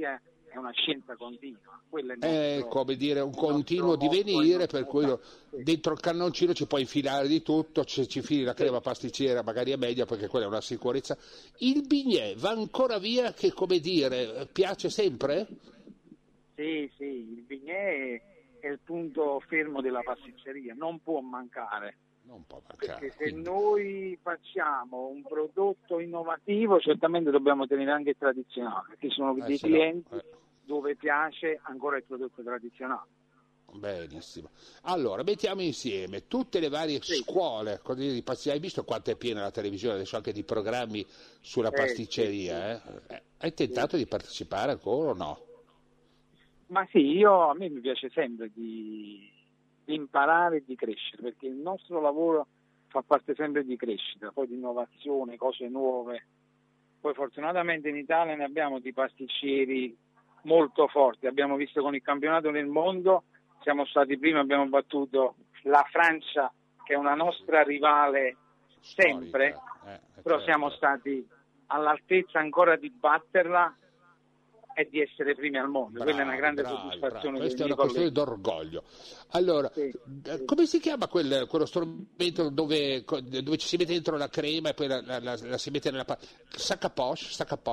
è una scienza continua. Quello è come dire, un continuo divenire, per cui dentro il cannoncino ci puoi infilare di tutto, ci fili la crema pasticcera, magari è meglio perché quella è una sicurezza. Il bignè va ancora via, che come dire, piace sempre? Sì, il bignè è il punto fermo della pasticceria, non può mancare. Perché se noi facciamo un prodotto innovativo, certamente dobbiamo tenere anche il tradizionale, perché ci sono dei clienti dove piace ancora il prodotto tradizionale. Benissimo. Allora, mettiamo insieme tutte le varie scuole di pasticceria. Hai visto quanto è piena la televisione adesso anche di programmi sulla pasticceria? Hai tentato di partecipare ancora o no? Ma sì, a me mi piace sempre di imparare e di crescere, perché il nostro lavoro fa parte sempre di crescita, poi di innovazione, cose nuove. Poi fortunatamente in Italia ne abbiamo di pasticceri molto forti, abbiamo visto con il campionato del mondo, siamo stati primi, abbiamo battuto la Francia, che è una nostra rivale sempre, però siamo stati all'altezza ancora di batterla e di essere primi al mondo. Quella è una grande soddisfazione. Questa è una questione d'orgoglio. Allora, come si chiama quello strumento dove ci si mette dentro la crema e poi la si mette nella sac à poche?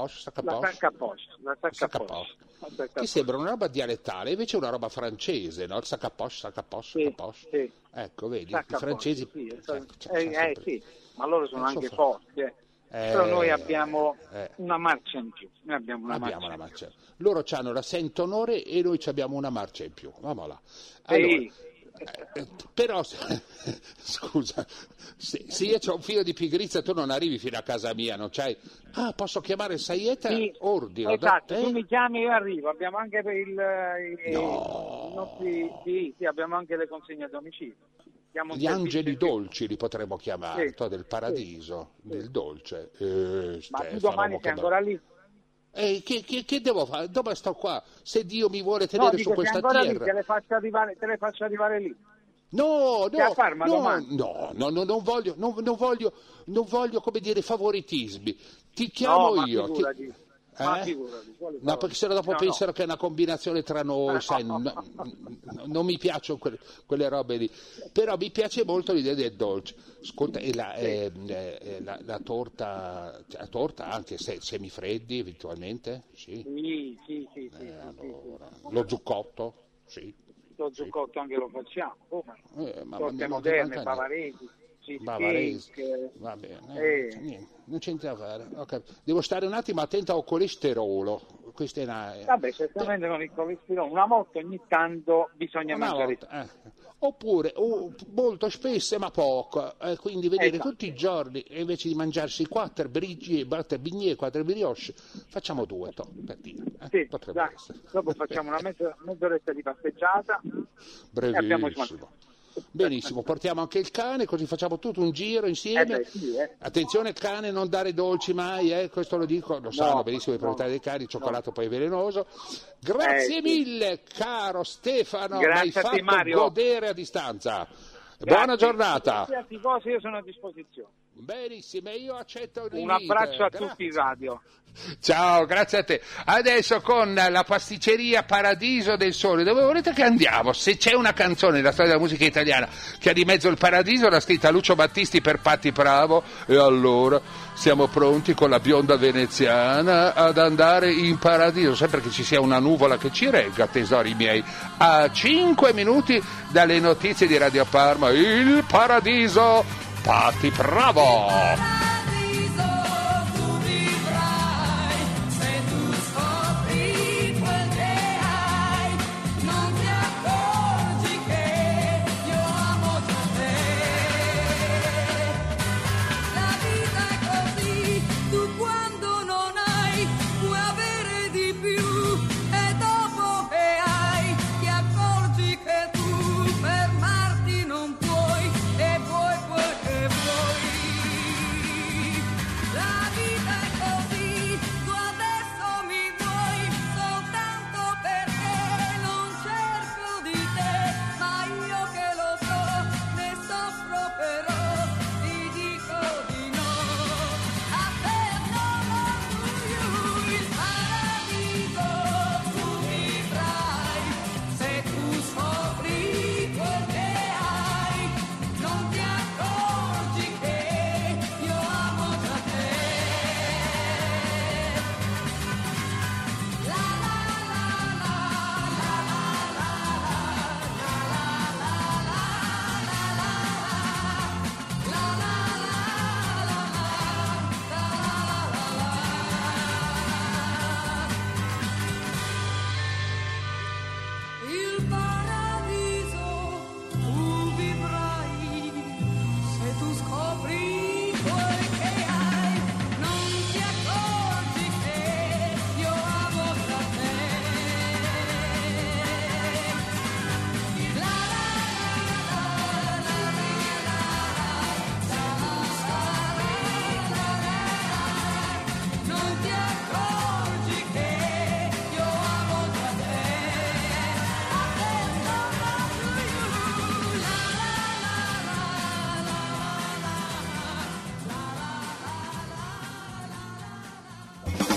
Che sembra una roba dialettale, invece è una roba francese, no? Il sac à poche. Sì. Ecco, vedi, i francesi... Sì, ma loro sono anche forti, Però noi abbiamo una marcia in più. Loro hanno la Sento Onore e noi abbiamo una marcia in più. Vamo là. Allora, però, scusa, se io ho un filo di pigrizia, tu non arrivi fino a casa mia, non c'hai... posso chiamare il Saietta? Sì, ordino. Esatto, tu mi chiami e io arrivo. Abbiamo anche per abbiamo anche le consegne a domicilio. Gli angeli dolci li potremmo chiamare, del paradiso, del dolce. Ma tu domani sei ancora lì? Che devo fare? Dove sto qua? Se Dio mi vuole tenere su questa terra. Lì, te le faccio arrivare lì. No, non voglio, come dire, favoritismi. Ti chiamo io. No, perché sennò dopo pensano che è una combinazione tra noi, sai, non mi piacciono quelle robe lì, però mi piace molto l'idea del dolce. Ascolta, la torta anche semifreddi eventualmente? Sì. Allora, lo zucotto? Sì. Lo zucotto anche lo facciamo, torte moderne, bavaresi. Va bene, non c'è niente da fare. Okay. Devo stare un attimo attento al colesterolo. Questa è Vabbè, certamente con il colesterolo una volta ogni tanto bisogna mangiare. Oppure molto spesso ma poco, quindi vedere tutti i giorni, invece di mangiarsi 4 bignè, 4 brioche, facciamo 2 per dire. Potrebbe essere. Dopo facciamo una mezz'oretta di passeggiata. Brevissimo. Benissimo, portiamo anche il cane, così facciamo tutto un giro insieme. Attenzione, il cane non dare dolci mai, questo lo dico, lo sanno benissimo i proprietari dei cani, il cioccolato poi è velenoso. Grazie mille, caro Stefano, mi hai fatto godere a distanza. Buona giornata. Qualsiasi cosa io sono a disposizione. Benissimo, io accetto il invito. Un abbraccio a tutti in radio. Ciao, grazie a te. Adesso con la pasticceria Paradiso del Sole, dove volete che andiamo? Se c'è una canzone nella storia della musica italiana che ha di mezzo il paradiso, l'ha scritta Lucio Battisti per Patti Bravo, e allora siamo pronti con la bionda veneziana ad andare in paradiso, sempre che ci sia una nuvola che ci regga, tesori miei. A 5 minuti dalle notizie di Radio Parma, il paradiso, Patti Bravo.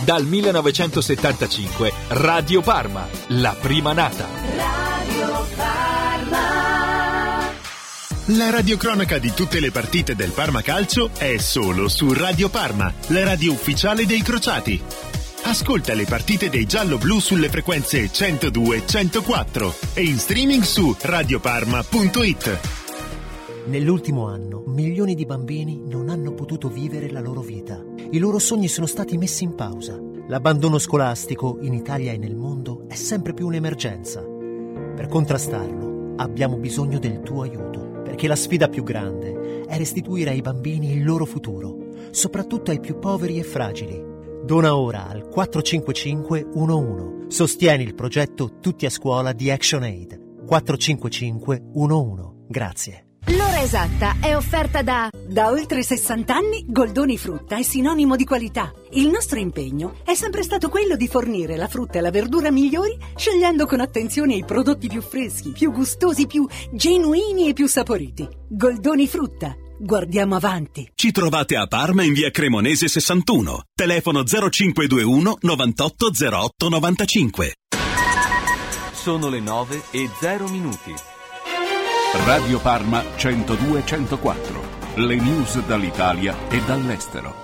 Dal 1975 Radio Parma, la prima nata. Radio Parma. La radiocronaca di tutte le partite del Parma Calcio è solo su Radio Parma, la radio ufficiale dei Crociati. Ascolta le partite dei giallo-blu sulle frequenze 102 104 e in streaming su radioparma.it. Nell'ultimo anno, milioni di bambini non hanno potuto vivere la loro vita. I loro sogni sono stati messi in pausa. L'abbandono scolastico in Italia e nel mondo è sempre più un'emergenza. Per contrastarlo, abbiamo bisogno del tuo aiuto, perché la sfida più grande è restituire ai bambini il loro futuro, soprattutto ai più poveri e fragili. Dona ora al 45511. Sostieni il progetto Tutti a Scuola di ActionAid. 45511. Grazie. L'ora esatta è offerta da oltre 60 anni Goldoni Frutta è sinonimo di qualità. Il nostro impegno è sempre stato quello di fornire la frutta e la verdura migliori, scegliendo con attenzione i prodotti più freschi, più gustosi, più genuini e più saporiti. Goldoni Frutta. Guardiamo avanti. Ci trovate a Parma in via Cremonese 61. Telefono 0521 98 08 95. Sono le 9:00. Radio Parma 102 104. Le news dall'Italia e dall'estero.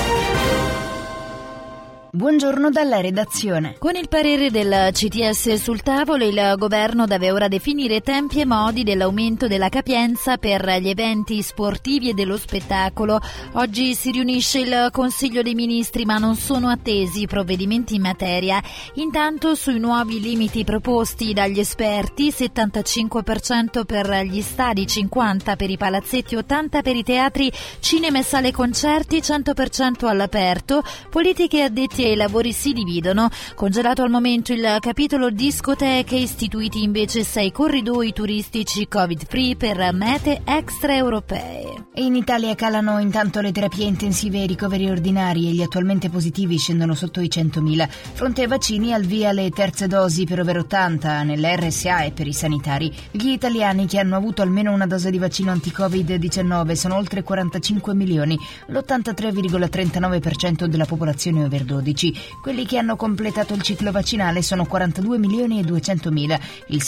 Buongiorno dalla redazione. Con il parere del CTS sul tavolo, il governo deve ora definire tempi e modi dell'aumento della capienza per gli eventi sportivi e dello spettacolo. Oggi si riunisce il Consiglio dei Ministri, ma non sono attesi provvedimenti in materia. Intanto, sui nuovi limiti proposti dagli esperti, 75% per gli stadi, 50% per i palazzetti, 80% per i teatri, cinema e sale concerti, 100% all'aperto. Politiche addetti ai lavori si dividono. Congelato al momento il capitolo discoteche, istituiti invece 6 corridoi turistici covid-free per mete extraeuropee. In Italia calano intanto le terapie intensive e i ricoveri ordinari e gli attualmente positivi scendono sotto i 100.000. Fronte ai vaccini, al via le terze dosi per over 80 nelle RSA e per i sanitari. Gli italiani che hanno avuto almeno una dose di vaccino anti-Covid-19 sono oltre 45 milioni, l'83,39% della popolazione over 12. Quelli che hanno completato il ciclo vaccinale sono 42 milioni e 200.000, il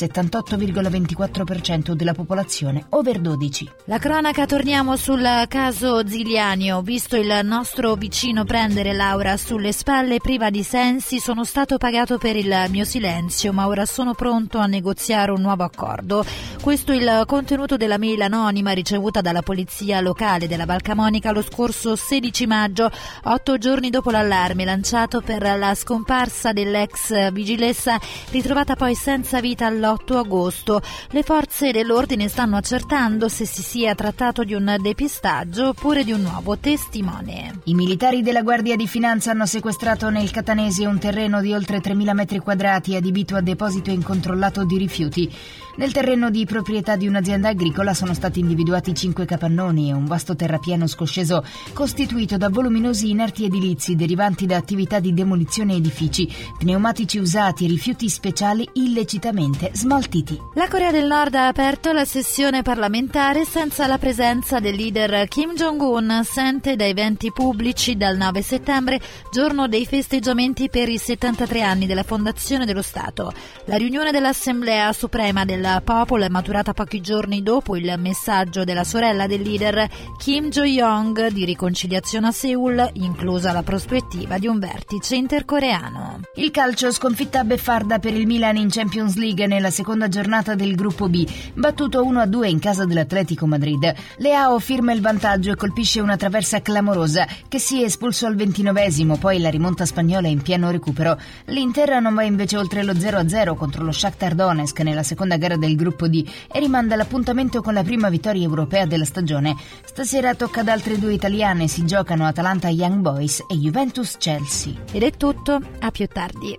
78,24% della popolazione over 12. La cronaca, torniamo sul caso Zigliani. Ho visto il nostro vicino prendere Laura sulle spalle priva di sensi, sono stato pagato per il mio silenzio, ma ora sono pronto a negoziare un nuovo accordo. Questo è il contenuto della mail anonima ricevuta dalla polizia locale della Val Camonica lo scorso 16 maggio, 8 giorni dopo l'allarme lanciato per la scomparsa dell'ex vigilessa, ritrovata poi senza vita l'8 agosto. Le forze dell'ordine stanno accertando se si sia trattato di un depistaggio oppure di un nuovo testimone. I militari della Guardia di Finanza hanno sequestrato nel Catanese un terreno di oltre 3.000 metri quadrati adibito a deposito incontrollato di rifiuti. Nel terreno di proprietà di un'azienda agricola sono stati individuati 5 capannoni e un vasto terrapieno scosceso costituito da voluminosi inerti edilizi derivanti da attività di demolizione edifici, pneumatici usati e rifiuti speciali illecitamente smaltiti. La Corea del Nord ha aperto la sessione parlamentare senza la presenza del leader Kim Jong-un, assente dai eventi pubblici dal 9 settembre, giorno dei festeggiamenti per i 73 anni della fondazione dello Stato. La riunione dell'Assemblea Suprema del popolo è maturata pochi giorni dopo il messaggio della sorella del leader Kim Jo-young di riconciliazione a Seul, inclusa la prospettiva di un vertice intercoreano. Il calcio, sconfitta beffarda per il Milan in Champions League nella seconda giornata del gruppo B, battuto 1-2 in casa dell'Atletico Madrid. Leao firma il vantaggio e colpisce una traversa clamorosa che si è espulso al 29esimo, poi la rimonta spagnola in pieno recupero. L'Inter non va invece oltre lo 0-0 contro lo Shakhtar Donetsk nella seconda gara del gruppo D e rimanda l'appuntamento con la prima vittoria europea della stagione. Stasera tocca ad altre 2 italiane, si giocano Atalanta Young Boys e Juventus Chelsea. Ed è tutto, a più tardi.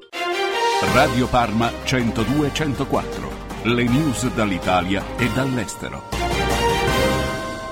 Radio Parma 102 104. Le news dall'Italia e dall'estero.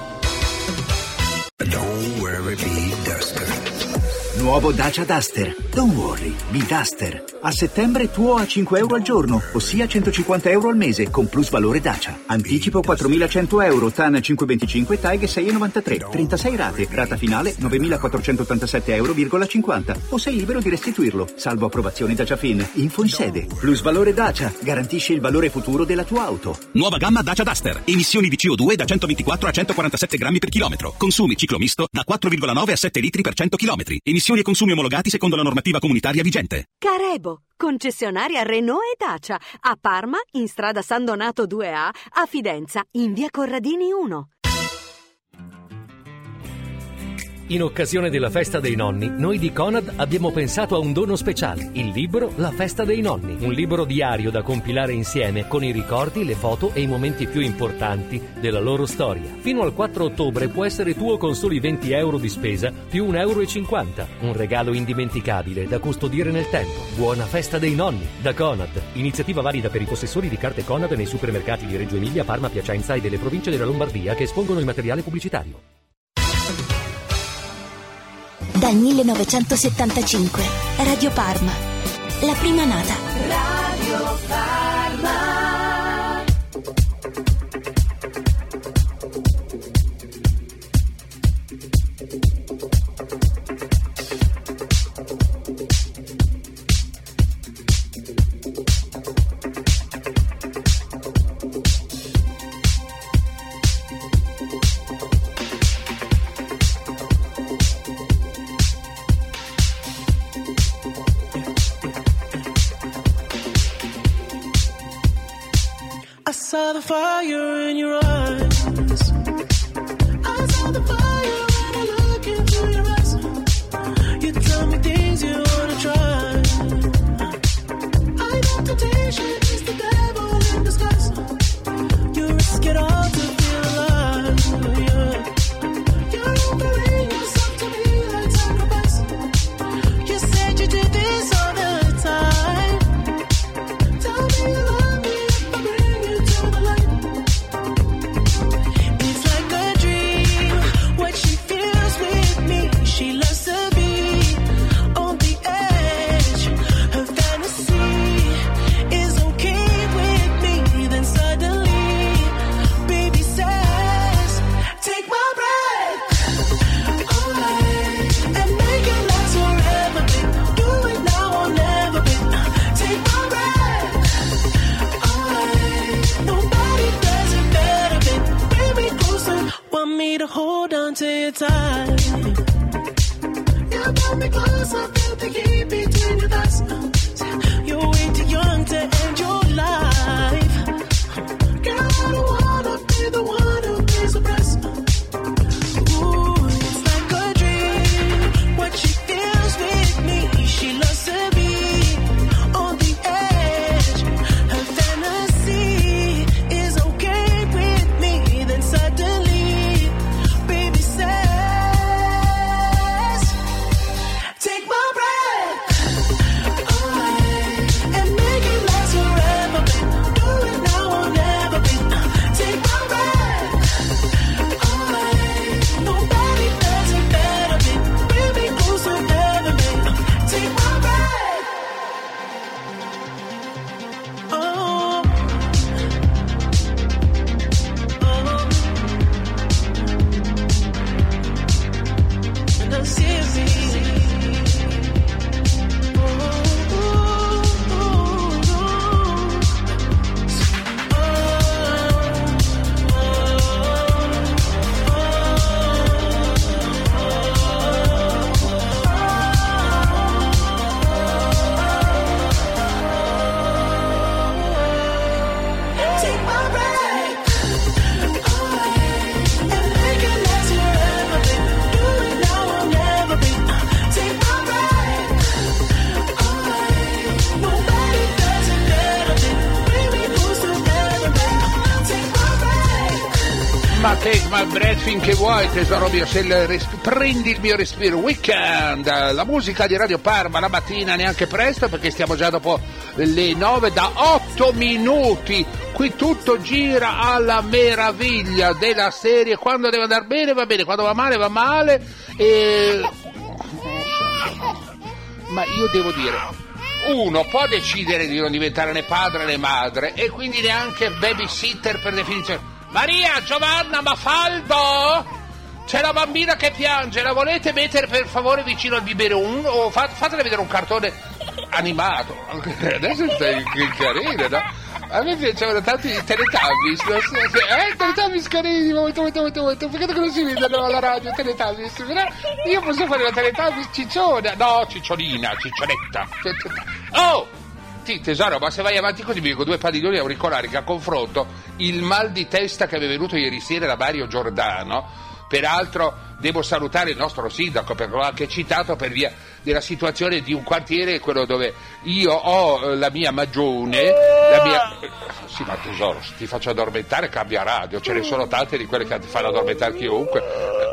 Don't worry, be Duster. Nuovo Dacia Duster. Don't worry, B-Duster. A settembre tuo a 5 euro al giorno, ossia 150 euro al mese, con plus valore Dacia. Anticipo 4.100 euro, TAN 525, TAG 6,93. 36 rate, rata finale 9.487,50 euro, o sei libero di restituirlo, salvo approvazione Dacia Fin. Info in sede. Plus valore Dacia, garantisce il valore futuro della tua auto. Nuova gamma Dacia Duster. Emissioni di CO2 da 124 a 147 grammi per chilometro. Consumi ciclo misto da 4,9 a 7 litri per 100 chilometri. Emissioni e consumi omologati secondo la normativa comunitaria vigente. Carebo, concessionaria Renault e Dacia. A Parma, in strada San Donato 2A. A Fidenza, in via Corradini 1. In occasione della festa dei nonni, noi di Conad abbiamo pensato a un dono speciale, il libro La festa dei nonni, un libro diario da compilare insieme con i ricordi, le foto e i momenti più importanti della loro storia. Fino al 4 ottobre può essere tuo con soli 20 euro di spesa più 1,50 euro. Un regalo indimenticabile da custodire nel tempo. Buona festa dei nonni da Conad. Iniziativa valida per i possessori di carte Conad nei supermercati di Reggio Emilia, Parma, Piacenza e delle province della Lombardia che espongono il materiale pubblicitario. Dal 1975, Radio Parma, la prima nata. Radio Parma. I saw the fire in your eyes. I saw the fire when I look into your eyes. You tell me things you wanna try. I know temptation is the devil in disguise. You risk it all to feel alive. Yeah. You're offering yourself to me like sacrifice. You said you did this all the time. Tell me you love me. She loves to be on the edge. Her fantasy is okay with me. Then suddenly, baby says, take my breath away and make it last forever, babe. Do it now or never, babe. Take my breath away. Nobody does it better, babe. Bring me closer. Want me to hold on to your tight. Hold me close, I feel the heat between your thighs. You're way too young to end your life. Girl, I don't wanna be the one who pays the price. Ooh, it's like a dream. What she feels with me, she loves to be on the edge. Her fantasy is okay with me. Then suddenly, baby says, take my breath away and make it last forever, babe. Do it now or never, babe. Take my breath away. Nobody does it better, babe. Bring me closer ever, babe. Take my breath. Oh, and I'm serious. Take my breath away and make it last forever, babe. Do it now or never, babe. Take my breath away. Nobody does it better, babe. Bring me closer ever, babe. Take my breath. Ma take my breath finché vuoi, tesoro mio, se prendi il mio respiro. Weekend, la musica di Radio Parma la mattina, neanche presto perché stiamo già dopo le 9 da 8 minuti. Qui tutto gira alla meraviglia della serie. Quando deve andare bene va bene, quando va male va male. E Ma io devo dire, uno può decidere di non diventare né padre né madre e quindi neanche babysitter per definizione. Maria, Giovanna, Mafaldo? C'è la bambina che piange, la volete mettere per favore vicino al biberon o fatele vedere un cartone animato? Adesso stai carino, no? A me piacevano tanto i Teletubbies, Teletubbies carini, molto, peccato che non si vedono alla radio, Teletubbies, però io posso fare la Teletubbies cicciona, no, ciccionina, ciccionetta. Oh! Sì, tesoro, ma se vai avanti così mi dico 2 padiglioni auricolari che a confronto il mal di testa che mi è venuto ieri sera da Mario Giordano. Peraltro devo salutare il nostro sindaco perché l'ho anche citato per via della situazione di un quartiere, quello dove io ho la mia magione, la mia... Sì, ma tesoro, se ti faccio addormentare cambia radio, ce ne sono tante di quelle che ti fanno addormentare chiunque.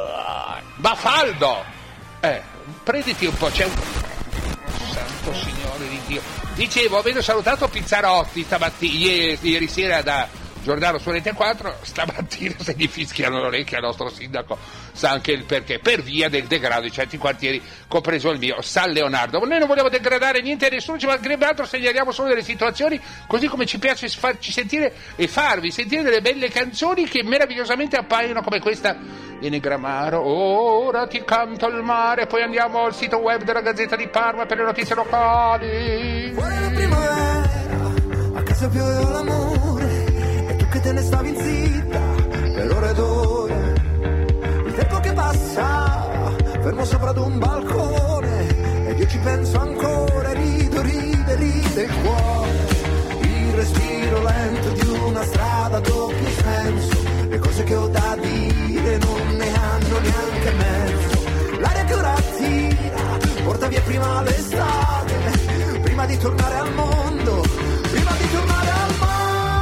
Bafaldo! Prenditi un po', c'è un... Santo Signore di Dio. Dicevo, avendo salutato Pizzarotti ieri sera da Giordano su Rete 4, stamattina se gli fischiano le orecchie al nostro sindaco sa anche il perché, per via del degrado di certi quartieri, compreso il mio, San Leonardo. Noi non vogliamo degradare niente a nessuno, ci mancherebbe altro, segnaliamo solo delle situazioni, così come ci piace farci sentire e farvi sentire delle belle canzoni che meravigliosamente appaiono come questa di Negramaro. Ora ti canto il mare, poi andiamo al sito web della Gazzetta di Parma per le notizie locali. Fuori la primavera, a casa pioveva l'amore, che te ne stavi zitta per ore ed ore, il tempo che passa fermo sopra ad un balcone ed io ci penso ancora, rido il cuore, il respiro lento di una strada a doppio senso, le cose che ho da dire non ne hanno neanche mezzo, l'aria che ora tira porta via prima l'estate, prima di tornare al mondo, prima di tornare al mare.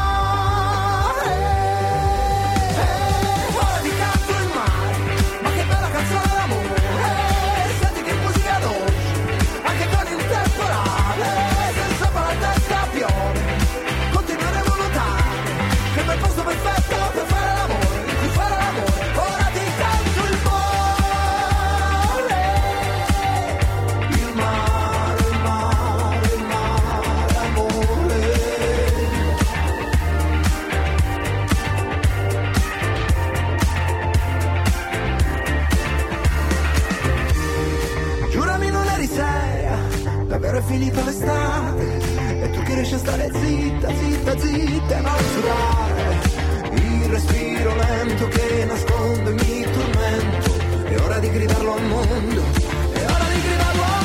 Davvero è finita l'estate e tu che riesci a stare zitta e non sudare, il respiro lento che nasconde mi tormento, è ora di gridarlo al mondo, è ora di gridarlo al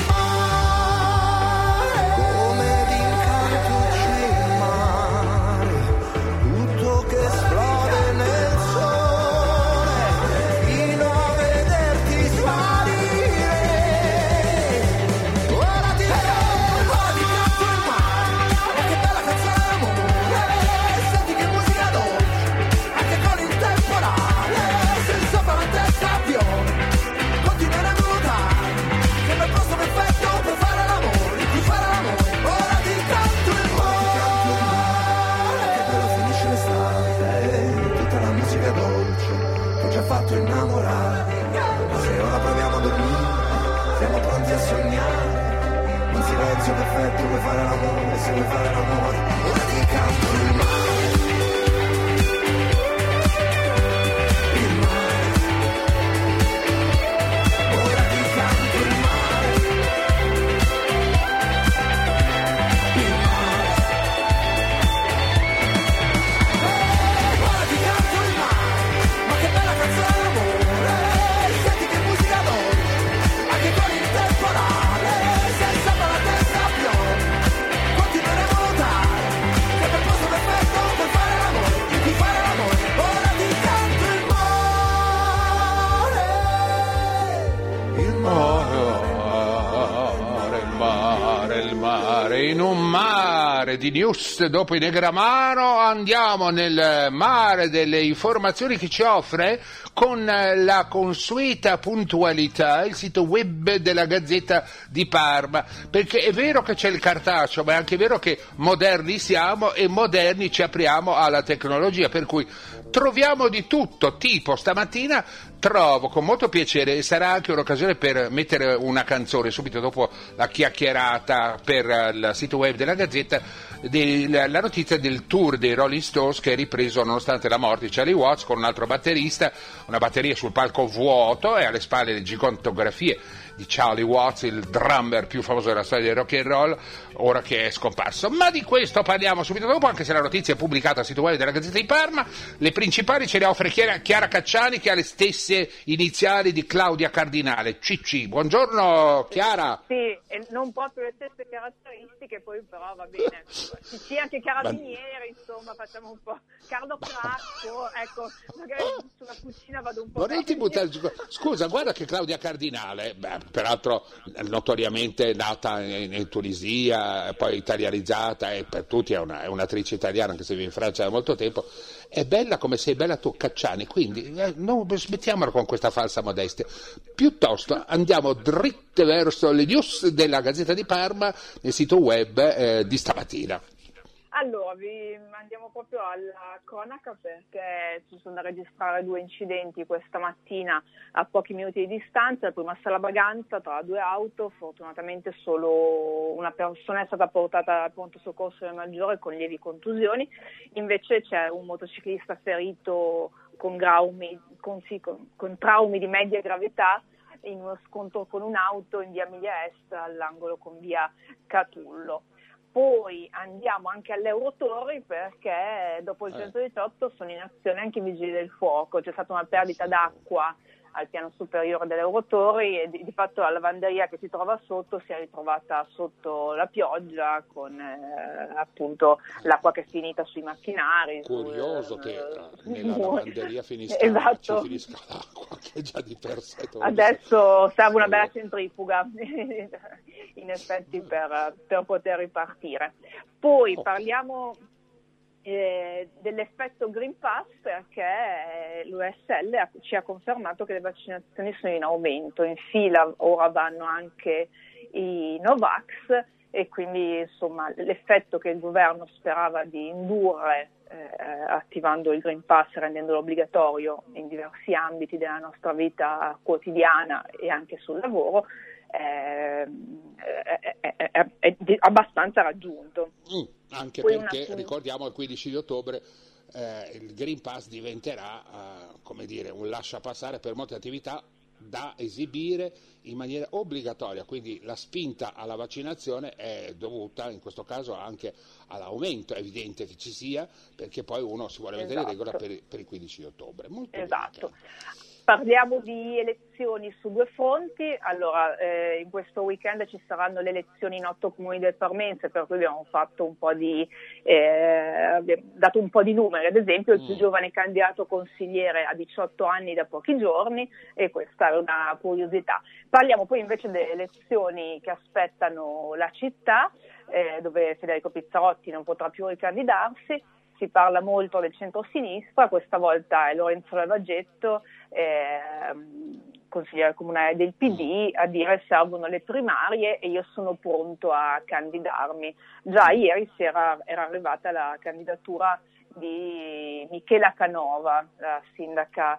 mare, come d'incanto c'è il mare, tutto che esplode nel sole, fino a vederti sparire. Fatto innamorare, se ora proviamo a dormire, siamo pronti a sognare, un silenzio perfetto, vuoi fare l'amore, se vuoi fare l'amore, ora ti canto il mare. Il mare, ora ti canto il mare. Il mare, ora ti canto il mare. Ma che bella canzone d'amore, senti che musica dolce, anche con il temporale, senza la testa piove, continueremo a nuotare, che per posto perfetto per fare l'amore, di fare l'amore, ora ti canto il mare, in un mare di news dopo i Negramaro andiamo nel mare delle informazioni che ci offre con la consueta puntualità il sito web della Gazzetta di Parma, perché è vero che c'è il cartaceo, ma è anche vero che moderni siamo e moderni ci apriamo alla tecnologia, per cui troviamo di tutto, tipo stamattina trovo con molto piacere, e sarà anche un'occasione per mettere una canzone subito dopo la chiacchierata per il sito web della Gazzetta, la notizia del tour dei Rolling Stones che è ripreso nonostante la morte di Charlie Watts con un altro batterista, una batteria sul palco vuoto e alle spalle le gigantografie di Charlie Watts, il drummer più famoso della storia del rock and roll, ora che è scomparso. Ma di questo parliamo subito dopo, anche se la notizia è pubblicata al sito web della Gazzetta di Parma. Le principali ce le offre Chiara Cacciani, che ha le stesse iniziali di Claudia Cardinale, CC. Buongiorno Chiara. Sì, e non proprio le stesse caratteristiche, poi però va bene. CC anche Carabinieri, insomma, facciamo un po'. Carlo Cracco, ecco, magari sulla cucina vado un po'. Vorrei buttare. Scusa, guarda che Claudia Cardinale, peraltro notoriamente nata in Tunisia, poi italianizzata, e per tutti è un'attrice italiana, anche se vive in Francia da molto tempo, è bella come sei bella tu, Cacciani, quindi non smettiamola con questa falsa modestia, piuttosto andiamo dritte verso le news della Gazzetta di Parma nel sito web di stamattina. Allora, vi andiamo proprio alla cronaca, perché ci sono da registrare 2 incidenti questa mattina a pochi minuti di distanza. Il primo a Salabaganza tra 2 auto, fortunatamente solo una persona è stata portata al pronto soccorso del Maggiore con lievi contusioni, invece c'è un motociclista ferito con traumi di media gravità in uno scontro con un'auto in via Emilia Est all'angolo con via Catullo. Poi andiamo anche all'Eurotorri, perché dopo il 118 sono in azione anche i vigili del fuoco. C'è stata una perdita d'acqua al piano superiore dell'Eurotorri e di fatto la lavanderia che si trova sotto si è ritrovata sotto la pioggia con appunto l'acqua che è finita sui macchinari. Curioso che nella lavanderia finisca esatto. l'acqua, che già di per sé. Adesso serve una bella centrifuga in effetti per poter ripartire. Poi parliamo dell'effetto Green Pass, perché l'USL ci ha confermato che le vaccinazioni sono in aumento, in fila ora vanno anche i Novax, e quindi insomma l'effetto che il governo sperava di indurre attivando il Green Pass, rendendolo obbligatorio in diversi ambiti della nostra vita quotidiana e anche sul lavoro, è abbastanza raggiunto. Anche perché ricordiamo il 15 di ottobre il Green Pass diventerà come dire un lasciapassare per molte attività da esibire in maniera obbligatoria, quindi la spinta alla vaccinazione è dovuta in questo caso anche all'aumento evidente che ci sia, perché poi uno si vuole mettere in regola per il 15 di ottobre. Molto esatto. bene. Parliamo di elezioni su 2 fronti. Allora, in questo weekend ci saranno le elezioni in 8 comuni del Parmense, per cui abbiamo fatto abbiamo dato un po' di numeri. Ad esempio, il più giovane candidato consigliere ha 18 anni da pochi giorni, e questa è una curiosità. Parliamo poi invece delle elezioni che aspettano la città, dove Federico Pizzarotti non potrà più ricandidarsi. Si parla molto del centro-sinistra, questa volta è Lorenzo Lavaggetto, consigliere comunale del PD, a dire servono le primarie e io sono pronto a candidarmi. Già ieri era arrivata la candidatura di Michela Canova, la sindaca,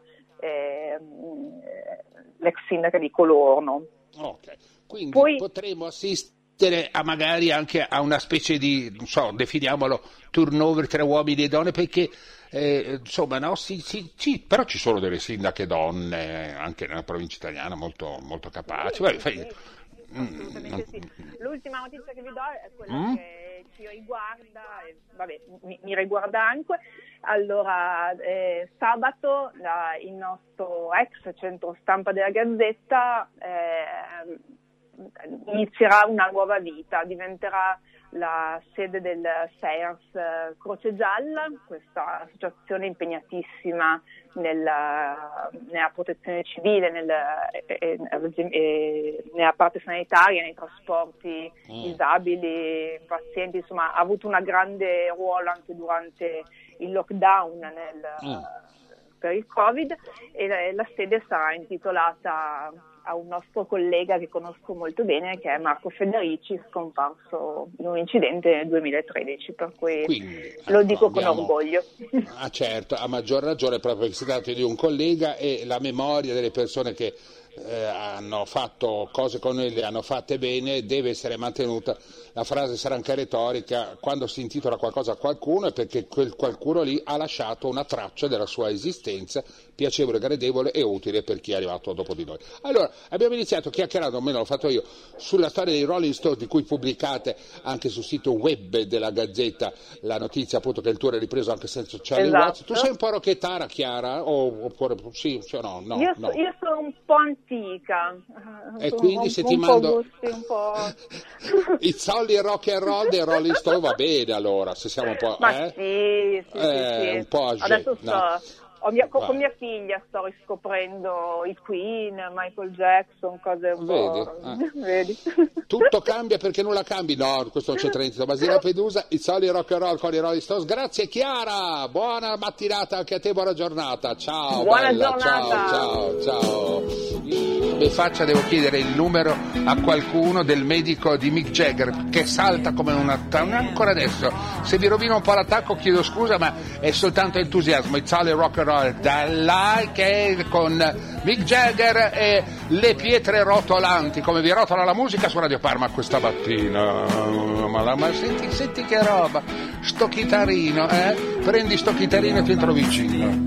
l'ex sindaca di Colorno. Ok, quindi poi potremo assistere magari anche a una specie di, non so, definiamolo turnover tra uomini e donne, perché insomma no, sì, però ci sono delle sindache donne anche nella provincia italiana molto, molto capaci. Assolutamente sì. L'ultima notizia che vi do è quella che ci riguarda, mi riguarda anche. Allora, sabato il nostro ex centro stampa della Gazzetta inizierà una nuova vita, diventerà la sede del SEARS Croce Gialla, questa associazione impegnatissima nella protezione civile, nella parte sanitaria, nei trasporti disabili, pazienti, insomma ha avuto un grande ruolo anche durante il lockdown per il Covid, e la sede sarà intitolata a un nostro collega che conosco molto bene, che è Marco Federici, scomparso in un incidente nel 2013, per cui lo dico con orgoglio. Ah, certo, a maggior ragione, proprio che si tratta di un collega, e la memoria delle persone che hanno fatto cose con noi, le hanno fatte bene, deve essere mantenuta. La frase sarà anche retorica: quando si intitola qualcosa a qualcuno è perché quel qualcuno lì ha lasciato una traccia della sua esistenza, piacevole, gradevole e utile per chi è arrivato dopo di noi. Allora, abbiamo iniziato chiacchierando, almeno l'ho fatto io, sulla storia dei Rolling Stones, di cui pubblicate anche sul sito web della Gazzetta la notizia appunto che il tour è ripreso anche senza Charlie Watts. Tu sei un po' rocchettara, Chiara? Oppure sì, cioè no? Io sono un po' antica. E quindi se ti mando un po'... It's only rock and roll dei Rolling Stones, va bene, allora, se siamo un po'... sì. Un po' adesso con mia figlia sto riscoprendo i Queen, Michael Jackson, cose un po'... Vedi? Tutto cambia perché nulla cambi. No, questo non c'entra niente. Basile Pedusa, It's only rock and roll con i Rolling Stones. Grazie Chiara, buona mattinata anche a te, buona giornata. Ciao, buona bella, giornata. ciao. In faccia devo chiedere il numero a qualcuno del medico di Mick Jagger, che salta come ancora adesso. Se vi rovino un po' l'attacco chiedo scusa, ma è soltanto entusiasmo. It's only rock and roll, che con Mick Jagger e le pietre rotolanti, come vi rotola la musica su Radio Parma questa mattina. Ma senti che roba, sto chitarrino, prendi sto chitarrino e ti entro vicino.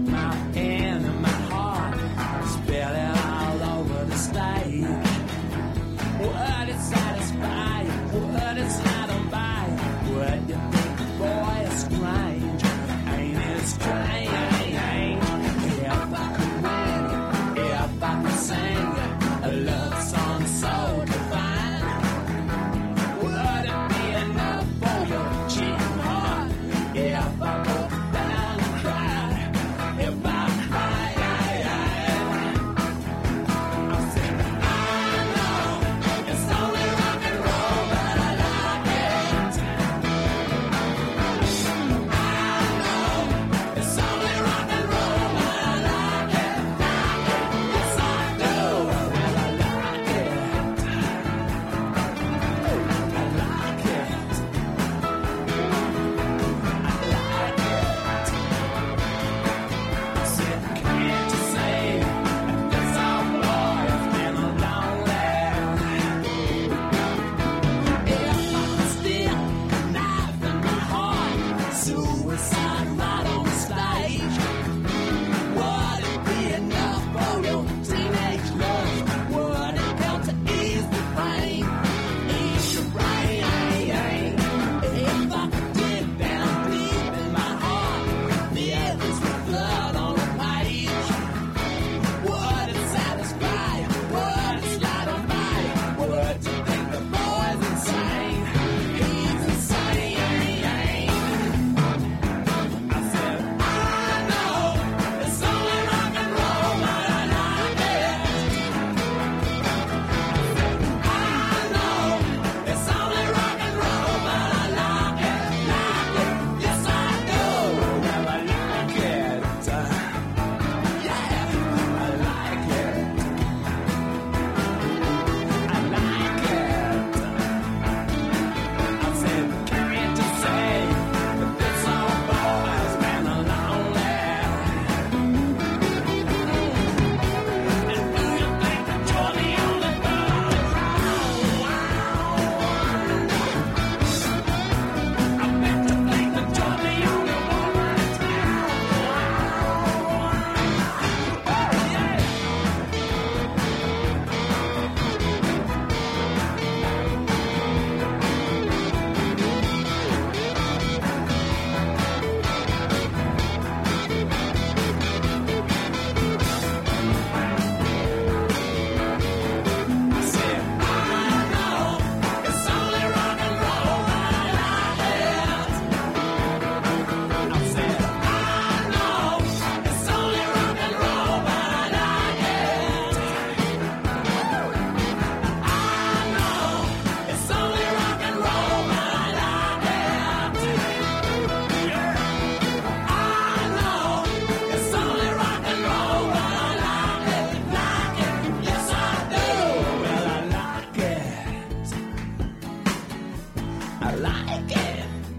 I like it.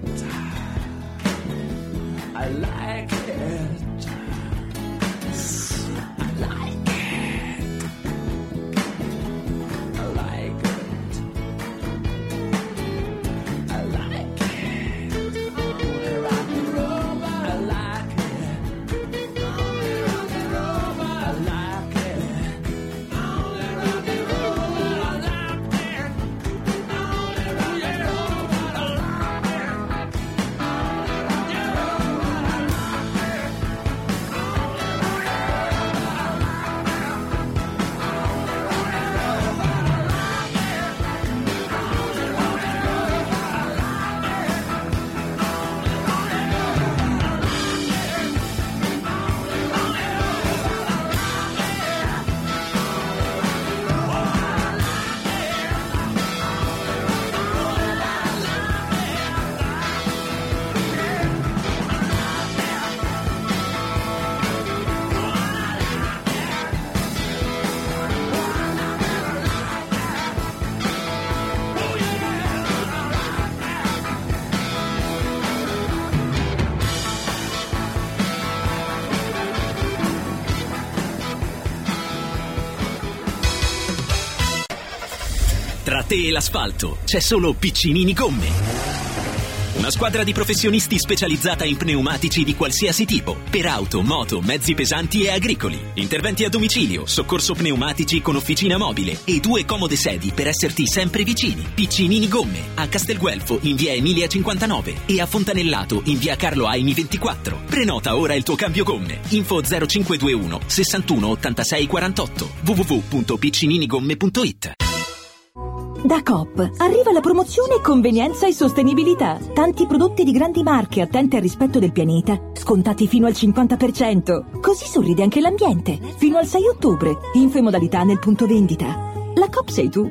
I like it. I like it. I like it. I like it. Rock and roll, I like it. Rock and roll, I like it. Rock and roll, I like it. Rock and roll, I Tra te e l'asfalto c'è solo Piccinini Gomme. Una squadra di professionisti specializzata in pneumatici di qualsiasi tipo, per auto, moto, mezzi pesanti e agricoli. Interventi a domicilio, soccorso pneumatici con officina mobile e 2 comode sedi per esserti sempre vicini. Piccinini Gomme, a Castelguelfo in via Emilia 59 e a Fontanellato in via Carlo Aimi 24. Prenota ora il tuo cambio gomme. Info 0521 61 86 48 www.piccininigomme.it. Da Coop arriva la promozione Convenienza e Sostenibilità. Tanti prodotti di grandi marche attenti al rispetto del pianeta, scontati fino al 50%. Così sorride anche l'ambiente. Fino al 6 ottobre. Info e modalità nel punto vendita. La Coop sei tu.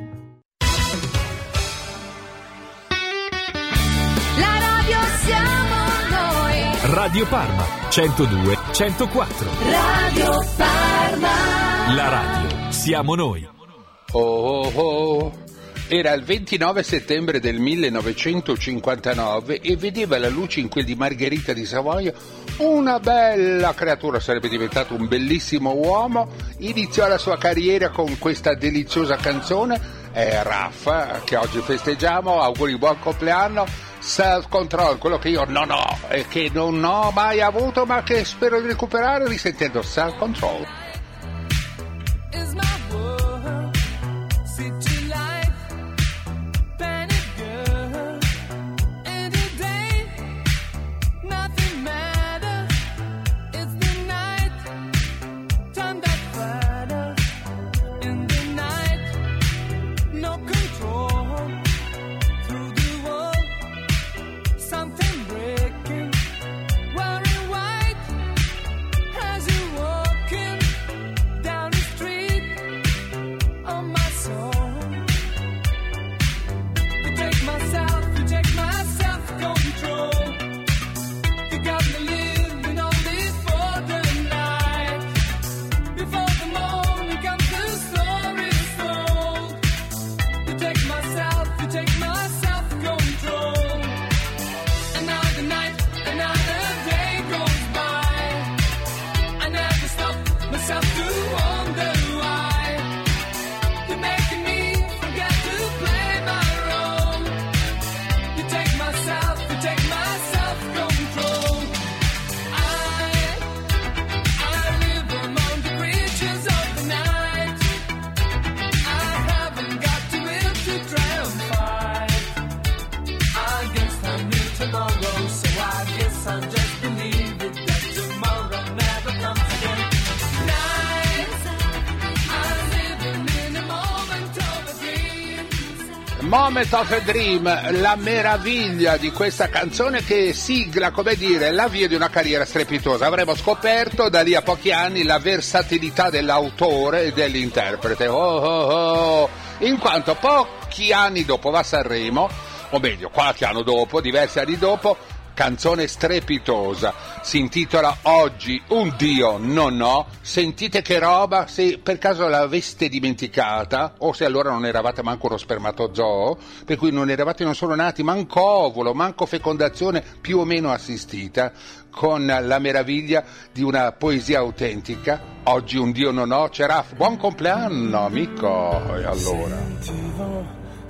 La radio siamo noi. Radio Parma 102 104. Radio Parma. La radio siamo noi. Oh oh oh. Era il 29 settembre del 1959 e vedeva la luce in quel di Margherita di Savoia una bella creatura, sarebbe diventato un bellissimo uomo. Iniziò la sua carriera con questa deliziosa canzone, Raffa, che oggi festeggiamo. Auguri, buon compleanno. Self Control, quello che io non ho e che non ho mai avuto ma che spero di recuperare risentendo Self Control. Moment of a Dream, la meraviglia di questa canzone che sigla, come dire, l'avvio di una carriera strepitosa. Avremo scoperto da lì a pochi anni la versatilità dell'autore e dell'interprete, in quanto pochi anni dopo va a Sanremo, o meglio qualche anno dopo, diversi anni dopo, canzone strepitosa, si intitola Oggi un Dio non ho. Sentite che roba, se per caso l'aveste dimenticata, o se allora non eravate manco uno spermatozoo, per cui non eravate non solo nati, manco ovulo, manco fecondazione più o meno assistita, con la meraviglia di una poesia autentica. Oggi un Dio non ho, c'era buon compleanno amico. E allora sentivo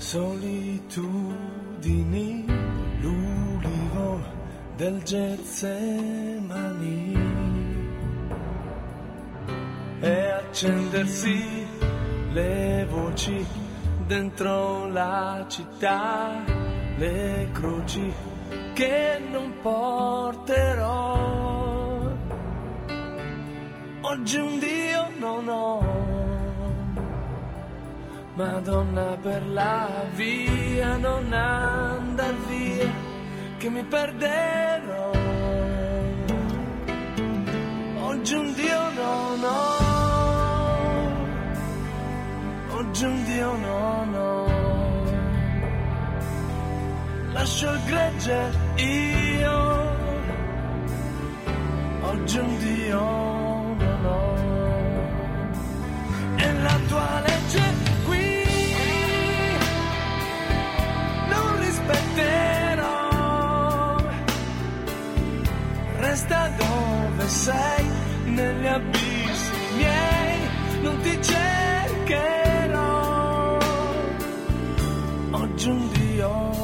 solitudini, l'ulivo del Getsemani e accendersi le voci dentro la città, le croci che non porterò. Oggi un Dio non ho, Madonna per la via, non andar via, che mi perderò. Oggi un Dio non ho, oggi un Dio non ho. Lascio il gregge io, oggi un Dio non ho. E la tua legge qui non rispetterò. Resta dove sei, negli abissi miei, non ti cercherò. Oggi un Dio.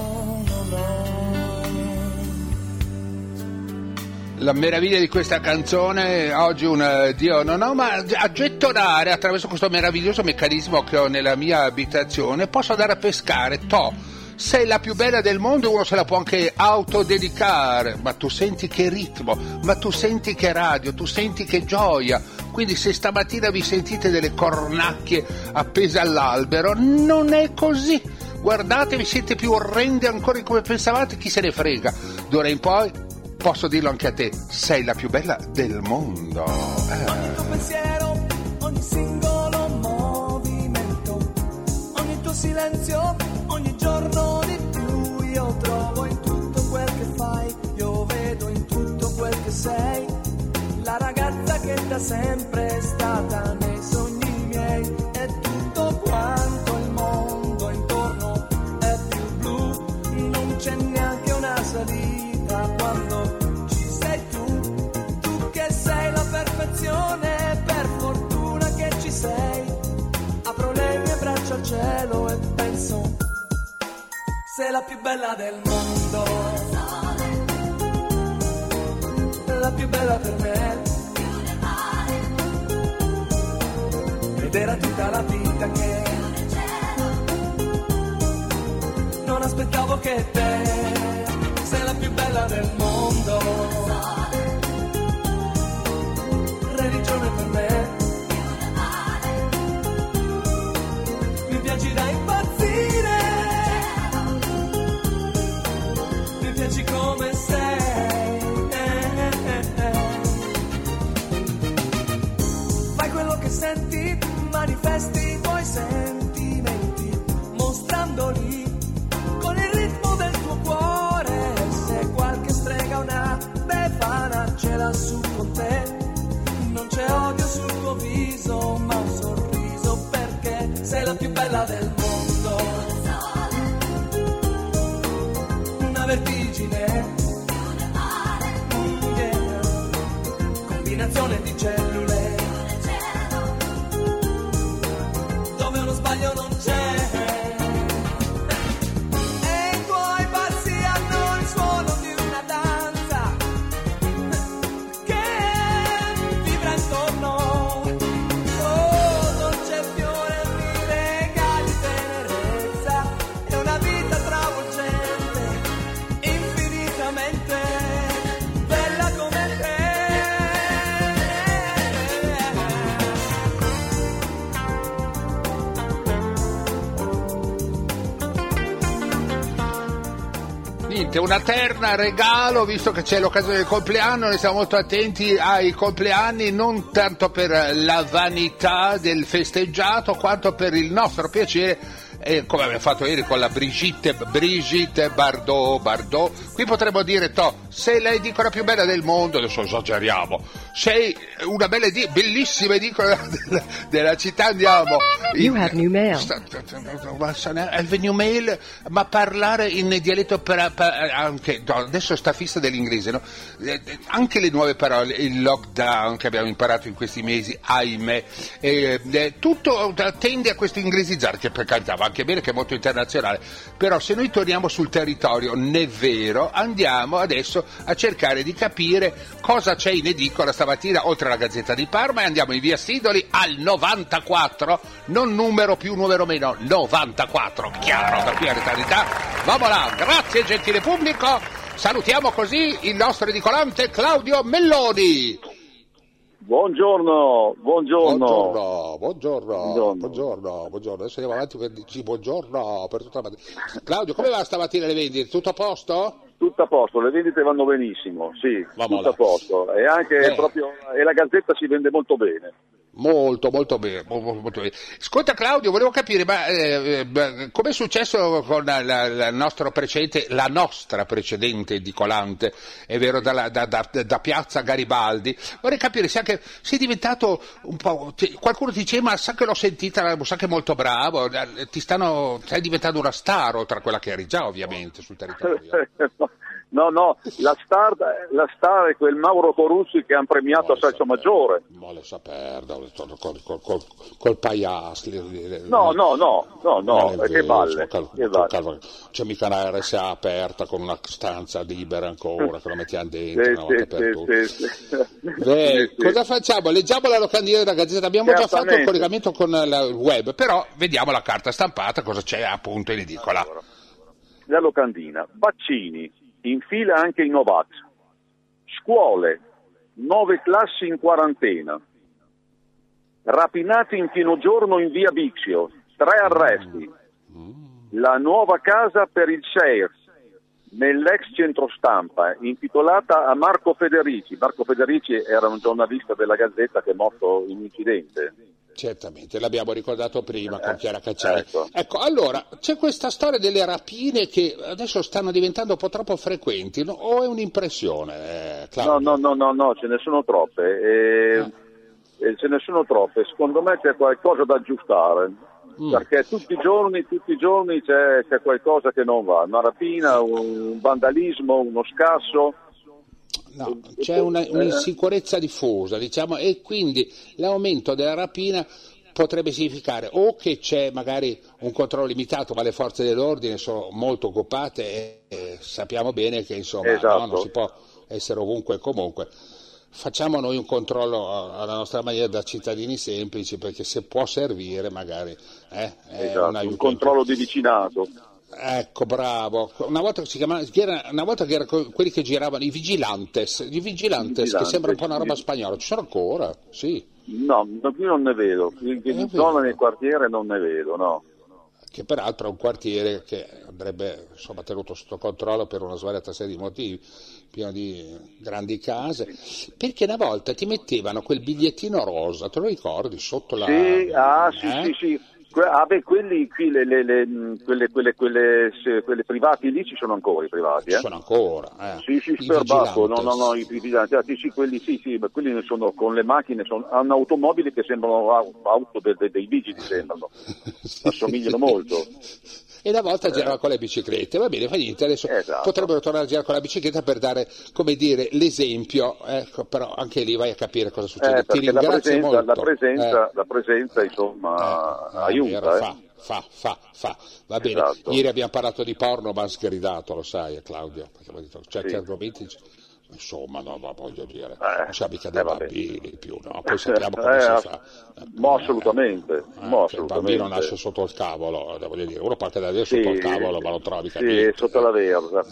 La meraviglia di questa canzone, oggi un Dio non ho, ma a gettonare attraverso questo meraviglioso meccanismo che ho nella mia abitazione posso andare a pescare. Sei la più bella del mondo, uno se la può anche autodedicare, ma tu senti che ritmo, ma tu senti che radio, tu senti che gioia. Quindi se stamattina vi sentite delle cornacchie appese all'albero, non è così. Guardatevi, siete più orrendi ancora di come pensavate, chi se ne frega. D'ora in poi posso dirlo anche a te, sei la più bella del mondo. Ogni tuo pensiero, ogni singolo movimento, ogni tuo silenzio, ogni giorno di più, io trovo in tutto quel che fai, io vedo in tutto quel che sei, la ragazza che da sempre è stata nei sogni miei, e tutto quanto il mondo intorno è più blu, non c'è neanche una salita quando per fortuna che ci sei, apro le mie braccia al cielo e penso, sei la più bella del mondo, la più bella per me, ed era tutta la vita che non aspettavo che te, sei la più bella del mondo, religione per me, mi piaci da impazzire, mi piaci come sei, fai quello che senti, manifesti i tuoi sentimenti, mostrandoli con il ritmo del tuo cuore, se qualche strega una befana ce l'ha su con te, non c'è odio sul tuo viso, ma un sorriso, perché sei la più bella del mondo. Una vertigine, yeah. Combinazione di cellule, dove uno sbaglio non c'è. E i tuoi passi hanno il suono di una danza che vibra intorno. Oh, dolce fiore mi regali tenerezza, è una vita travolgente, infinitamente bella come te. Niente, una terna regalo, visto che c'è l'occasione del compleanno, ne siamo molto attenti ai compleanni, non tanto per la vanità del festeggiato, quanto per il nostro piacere, come abbiamo fatto ieri con la Brigitte Bardot. Qui potremmo dire, sei l'edicola più bella del mondo, adesso esageriamo, sei una bellissima edicola della città, andiamo. You have new mail. Il new mail, ma parlare in dialetto anche, no, adesso sta fissa dell'inglese, no? Anche le nuove parole, il lockdown che abbiamo imparato in questi mesi, ahimè, tutto tende a questo inglesizzare, che per carità va anche bene, che è molto internazionale, però se noi torniamo sul territorio né vero, andiamo adesso a cercare di capire cosa c'è in edicola stamattina oltre alla Gazzetta di Parma, e andiamo in via Sidoli al 94, non numero più numero meno, 94, chiaro, da qui all'eternità. Vamo là, grazie gentile pubblico, salutiamo così il nostro edicolante Claudio Melloni. Buongiorno. Adesso andiamo avanti per dirci buongiorno per tutta la mattina. Claudio, come va stamattina le vendite? Tutto a posto? Tutto a posto, le vendite vanno benissimo, sì, tutto a posto. E anche proprio la Gazzetta si vende molto bene. Molto bene. Ascolta Claudio, volevo capire, ma come è successo con la nostra precedente edicolante, è vero, da Piazza Garibaldi, vorrei capire se anche sei diventato un po', qualcuno ti dice, ma sa che l'ho sentita, sa che è molto bravo, stai diventando una star oltre a quella che eri già ovviamente sul territorio. No, la star è quel Mauro Coruzzi che hanno premiato a Salso Maggiore. Ma le saperda, col paias. No, che balle. C'è mica una RSA aperta con una stanza libera ancora, che lo mettiamo dentro una volta per tutte. Cosa facciamo? Leggiamo la locandina della Gazzetta, abbiamo già fatto il collegamento con il web, però vediamo la carta stampata, cosa c'è appunto in edicola. Allora, la locandina, vaccini. In fila anche i Novax. Scuole, 9 classi in quarantena. Rapinati in pieno giorno in via Bixio, 3 arresti. La nuova casa per il SEIR nell'ex centro stampa, intitolata a Marco Federici. Marco Federici era un giornalista della Gazzetta che è morto in incidente. Certamente, l'abbiamo ricordato prima con Chiara Cacciari. Ecco, allora, c'è questa storia delle rapine che adesso stanno diventando un po' troppo frequenti, no? O è un'impressione, Claudio? No, ce ne sono troppe. Ce ne sono troppe. Secondo me c'è qualcosa da aggiustare. Perché tutti i giorni c'è qualcosa che non va. Una rapina, un vandalismo, uno scasso. No, c'è un'insicurezza diffusa, diciamo, e quindi l'aumento della rapina potrebbe significare o che c'è magari un controllo limitato, ma le forze dell'ordine sono molto occupate e sappiamo bene che insomma non si può essere ovunque e comunque. Facciamo noi un controllo alla nostra maniera da cittadini semplici, perché se può servire magari un controllo di vicinato. Ecco, bravo. Una volta che era quelli che giravano, i vigilantes che sembra un po' una roba spagnola, ci sono ancora? Sì. No, qui non ne vedo, in zona nel quartiere non ne vedo, no. Che peraltro è un quartiere che andrebbe tenuto sotto controllo per una svariata serie di motivi, pieno di grandi case, perché una volta ti mettevano quel bigliettino rosa, te lo ricordi, sotto la... Sì. Quelli qui, quelle privati lì ci sono ancora i privati, Ci sono ancora, Sì, Sperbaco, no, i vigilanti, sì, ma quelli sono con le macchine, hanno automobili che sembrano auto dei vigili, sembrano, assomigliano molto. E una volta girava con le biciclette, va bene, fa niente, adesso potrebbero tornare a girare con la bicicletta per dare, come dire, l'esempio, però anche lì vai a capire cosa succede. Ti ringrazio molto. La presenza insomma aiuta. Fa, va bene. Ieri abbiamo parlato di porno, ma sgridato, lo sai Claudio, perché abbiamo detto certi argomenti... Insomma, no, voglio dire, non siamo mica dei bambini più, no? Poi sappiamo come si fa. Ma assolutamente. Il bambino nasce sotto il cavolo, voglio dire, uno parte da Dio sotto il cavolo, ma non trovi niente. Sì, sotto la verza.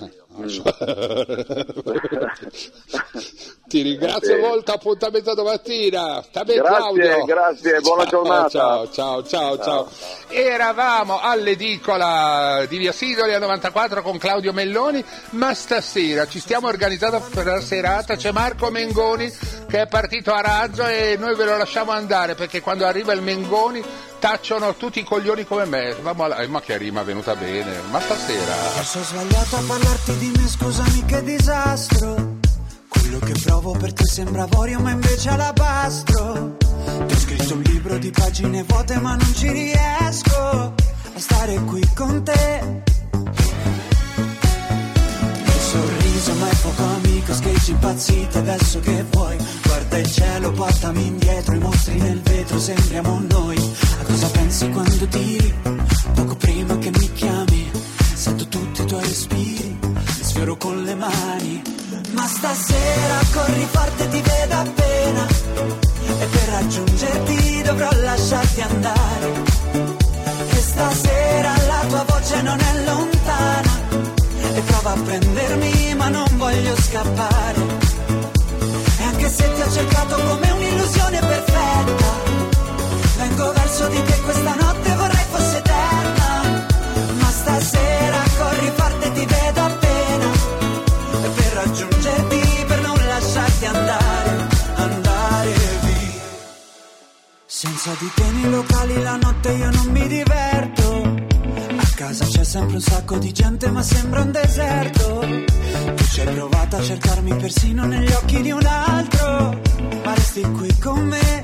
Ti ringrazio molto, appuntamento domattina. Sta bene, Claudio. Grazie, buona giornata. Ciao. Eravamo all'edicola di Via Sidoli a 94 con Claudio Melloni, ma stasera ci stiamo organizzando per la serata, c'è Marco Mengoni che è partito a razzo e noi ve lo lasciamo andare, perché quando arriva il Mengoni tacciono tutti i coglioni come me. Ma che rima venuta bene. Ma stasera sono sbagliato a parlarti di me, scusami che disastro. Quello che provo per te sembra avorio ma invece è alabastro. Ti ho scritto un libro di pagine vuote ma non ci riesco a stare qui con te. Il sorriso ma è poco amico, sketch impazzite adesso che vuoi. Guarda il cielo, portami indietro, i mostri nel vetro, sembriamo noi. A cosa pensi quando tiri? Poco prima che mi chiami, sento tutti i tuoi respiri, li sfioro con le mani. Ma stasera corri forte, ti vedo appena, e per raggiungerti dovrò lasciarti andare. E stasera la tua voce non è lontana, e prova a prendermi ma non voglio scappare. E anche se ti ho cercato come un'illusione perfetta, vengo verso di te questa notte, vorrei fosse eterna. Ma stasera corri forte, ti vedo appena, e per raggiungerti, per non lasciarti andare, andare via. Senza di te nei locali la notte io non mi diverto. A casa c'è sempre un sacco di gente ma sembra un deserto. Tu ci hai provato a cercarmi persino negli occhi di un altro, ma resti qui con me.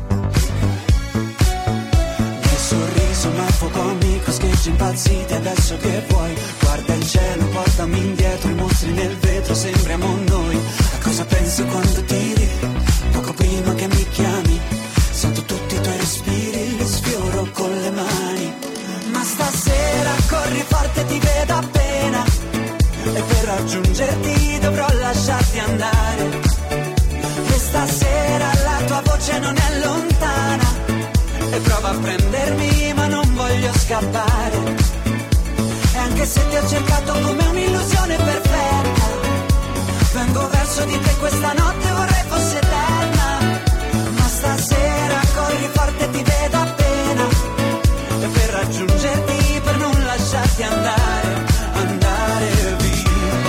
Che sorriso ma è poco amico, sketch impazzite adesso che vuoi. Guarda il cielo, portami indietro, i mostri nel vetro, sembriamo noi. A cosa pensi quando tiri? Poco prima che mi chiami, sento tutti i tuoi respiri, li sfioro con le mani. Ma stasera corri forte, ti vedo appena, e per raggiungerti dovrò lasciarti andare. E stasera la tua voce non è lontana, e prova a prendermi ma non voglio scappare. E anche se ti ho cercato come un'illusione perfetta, vengo verso di te questa notte, vorrei fosse eterna. Ma stasera corri forte, ti vedo appena, e per raggiungerti, per non lasciarti andare, andare via.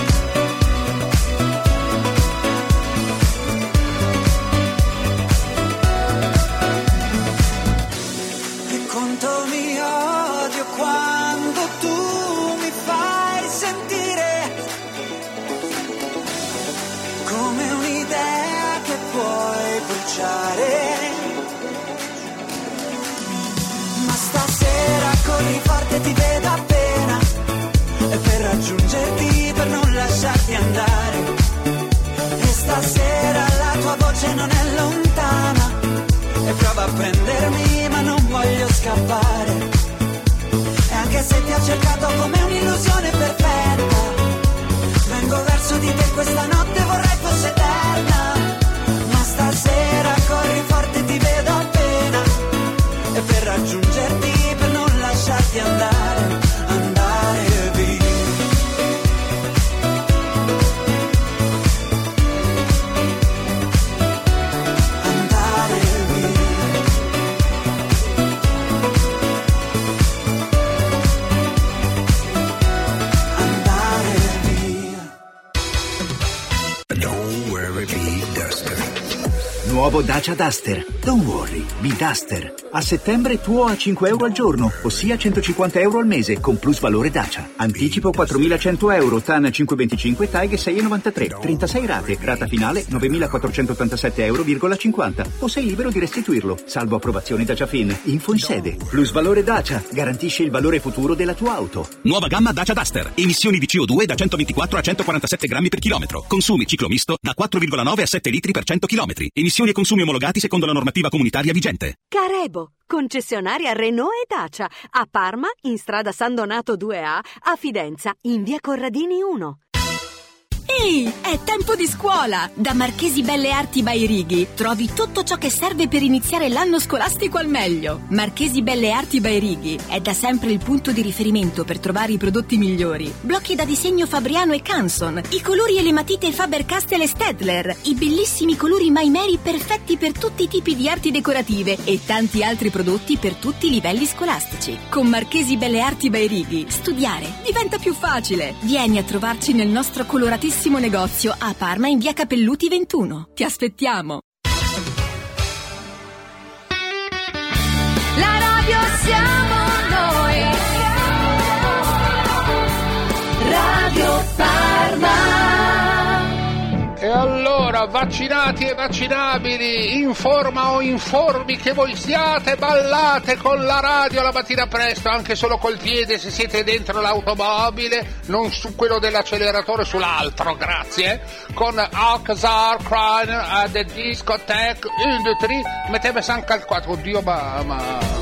E quanto mi odio quando tu mi fai sentire come un'idea che puoi bruciare. Ma stasera corri forte, ti vedo appena, e per raggiungerti, per non lasciarti andare. E stasera la tua voce non è lontana, e prova a prendermi ma non voglio scappare. E anche se ti ho cercato come un'illusione perfetta, vengo verso di te questa notte, vorrei fosse eterna. Ma stasera corri forte, ti vedo appena, e per raggiungerti, per non lasciarti andare, andare via. Andare via. Andare via. Don't worry, be Duster. Nuovo Dacia Duster. Don't worry, be Duster. A settembre tuo a 5 euro al giorno, ossia 150 euro al mese, con plus valore Dacia. Anticipo 4.100 euro, TAN 525, TAG 6,93. 36 rate, rata finale 9.487,50 euro, o sei libero di restituirlo, salvo approvazione Dacia Fin. Info in sede. Plus valore Dacia, garantisce il valore futuro della tua auto. Nuova gamma Dacia Duster. Emissioni di CO2 da 124 a 147 grammi per chilometro. Consumi ciclo misto da 4,9 a 7 litri per 100 chilometri. Emissioni e consumi omologati secondo la normativa comunitaria vigente. Carebo, concessionaria Renault e Dacia. A Parma, in strada San Donato 2A. A Fidenza, in via Corradini 1. Ehi, è tempo di scuola! Da Marchesi Belle Arti by Righi trovi tutto ciò che serve per iniziare l'anno scolastico al meglio. Marchesi Belle Arti by Righi è da sempre il punto di riferimento per trovare i prodotti migliori. Blocchi da disegno Fabriano e Canson, i colori e le matite Faber-Castell e Staedtler, i bellissimi colori Maimeri perfetti per tutti i tipi di arti decorative e tanti altri prodotti per tutti i livelli scolastici. Con Marchesi Belle Arti by Righi studiare diventa più facile. Vieni a trovarci nel nostro coloratissimo negozio a Parma in via Capelluti 21. Ti aspettiamo. La radio siamo noi. Radio Parma. E allora, vaccinati e vaccinabili, in forma o informi che voi siate, ballate con la radio la mattina presto, anche solo col piede se siete dentro l'automobile, non su quello dell'acceleratore, sull'altro, grazie, con Oxar Crime at the Discotheque Industry, metteme anche al 4, oddio, ma...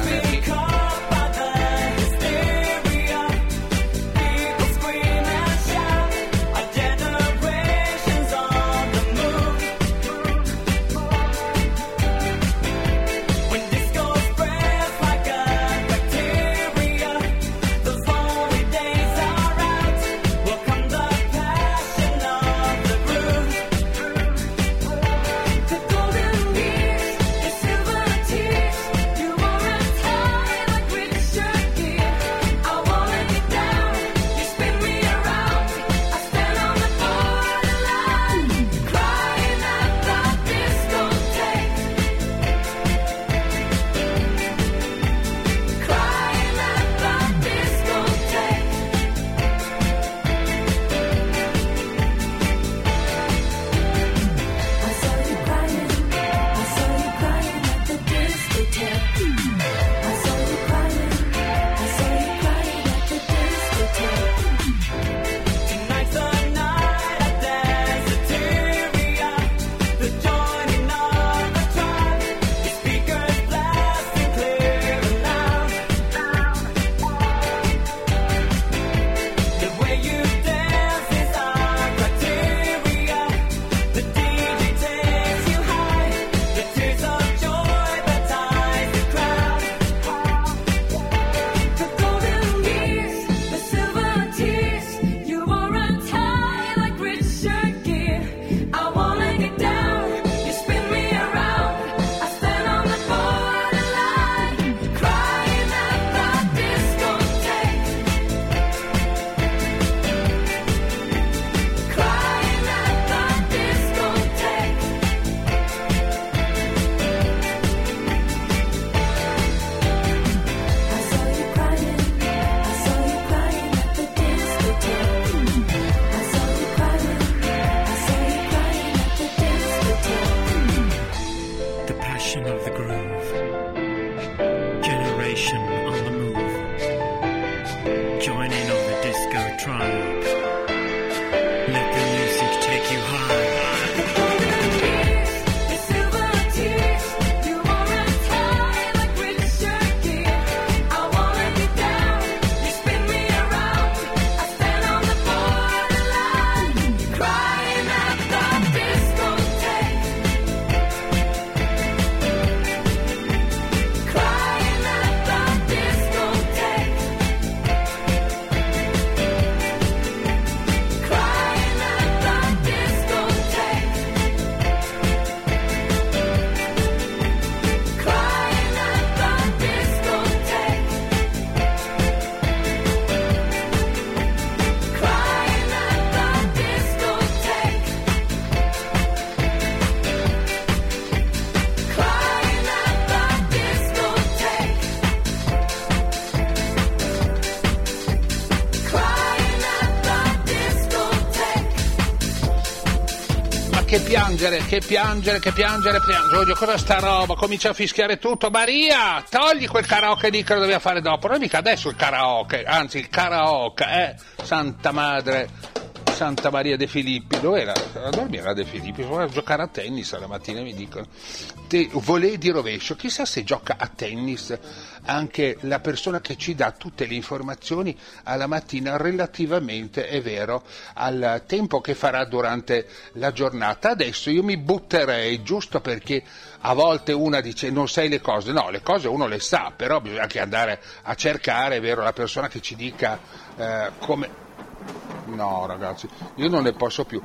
Che piangere, Giorgio, cosa sta roba? Comincia a fischiare tutto. Maria, togli quel karaoke lì che lo dobbiamo fare dopo. Non è mica adesso il karaoke, anzi il karaoke, Santa Madre, Santa Maria De Filippi. Dov'era? A dormire De Filippi, a giocare a tennis alla mattina, mi dicono. Volée di rovescio, chissà se gioca a tennis anche la persona che ci dà tutte le informazioni alla mattina relativamente, è vero, al tempo che farà durante la giornata. Adesso io mi butterei, giusto perché a volte una dice non sai le cose, no, le cose uno le sa, però bisogna anche andare a cercare, è vero, la persona che ci dica come... No ragazzi, io non ne posso più,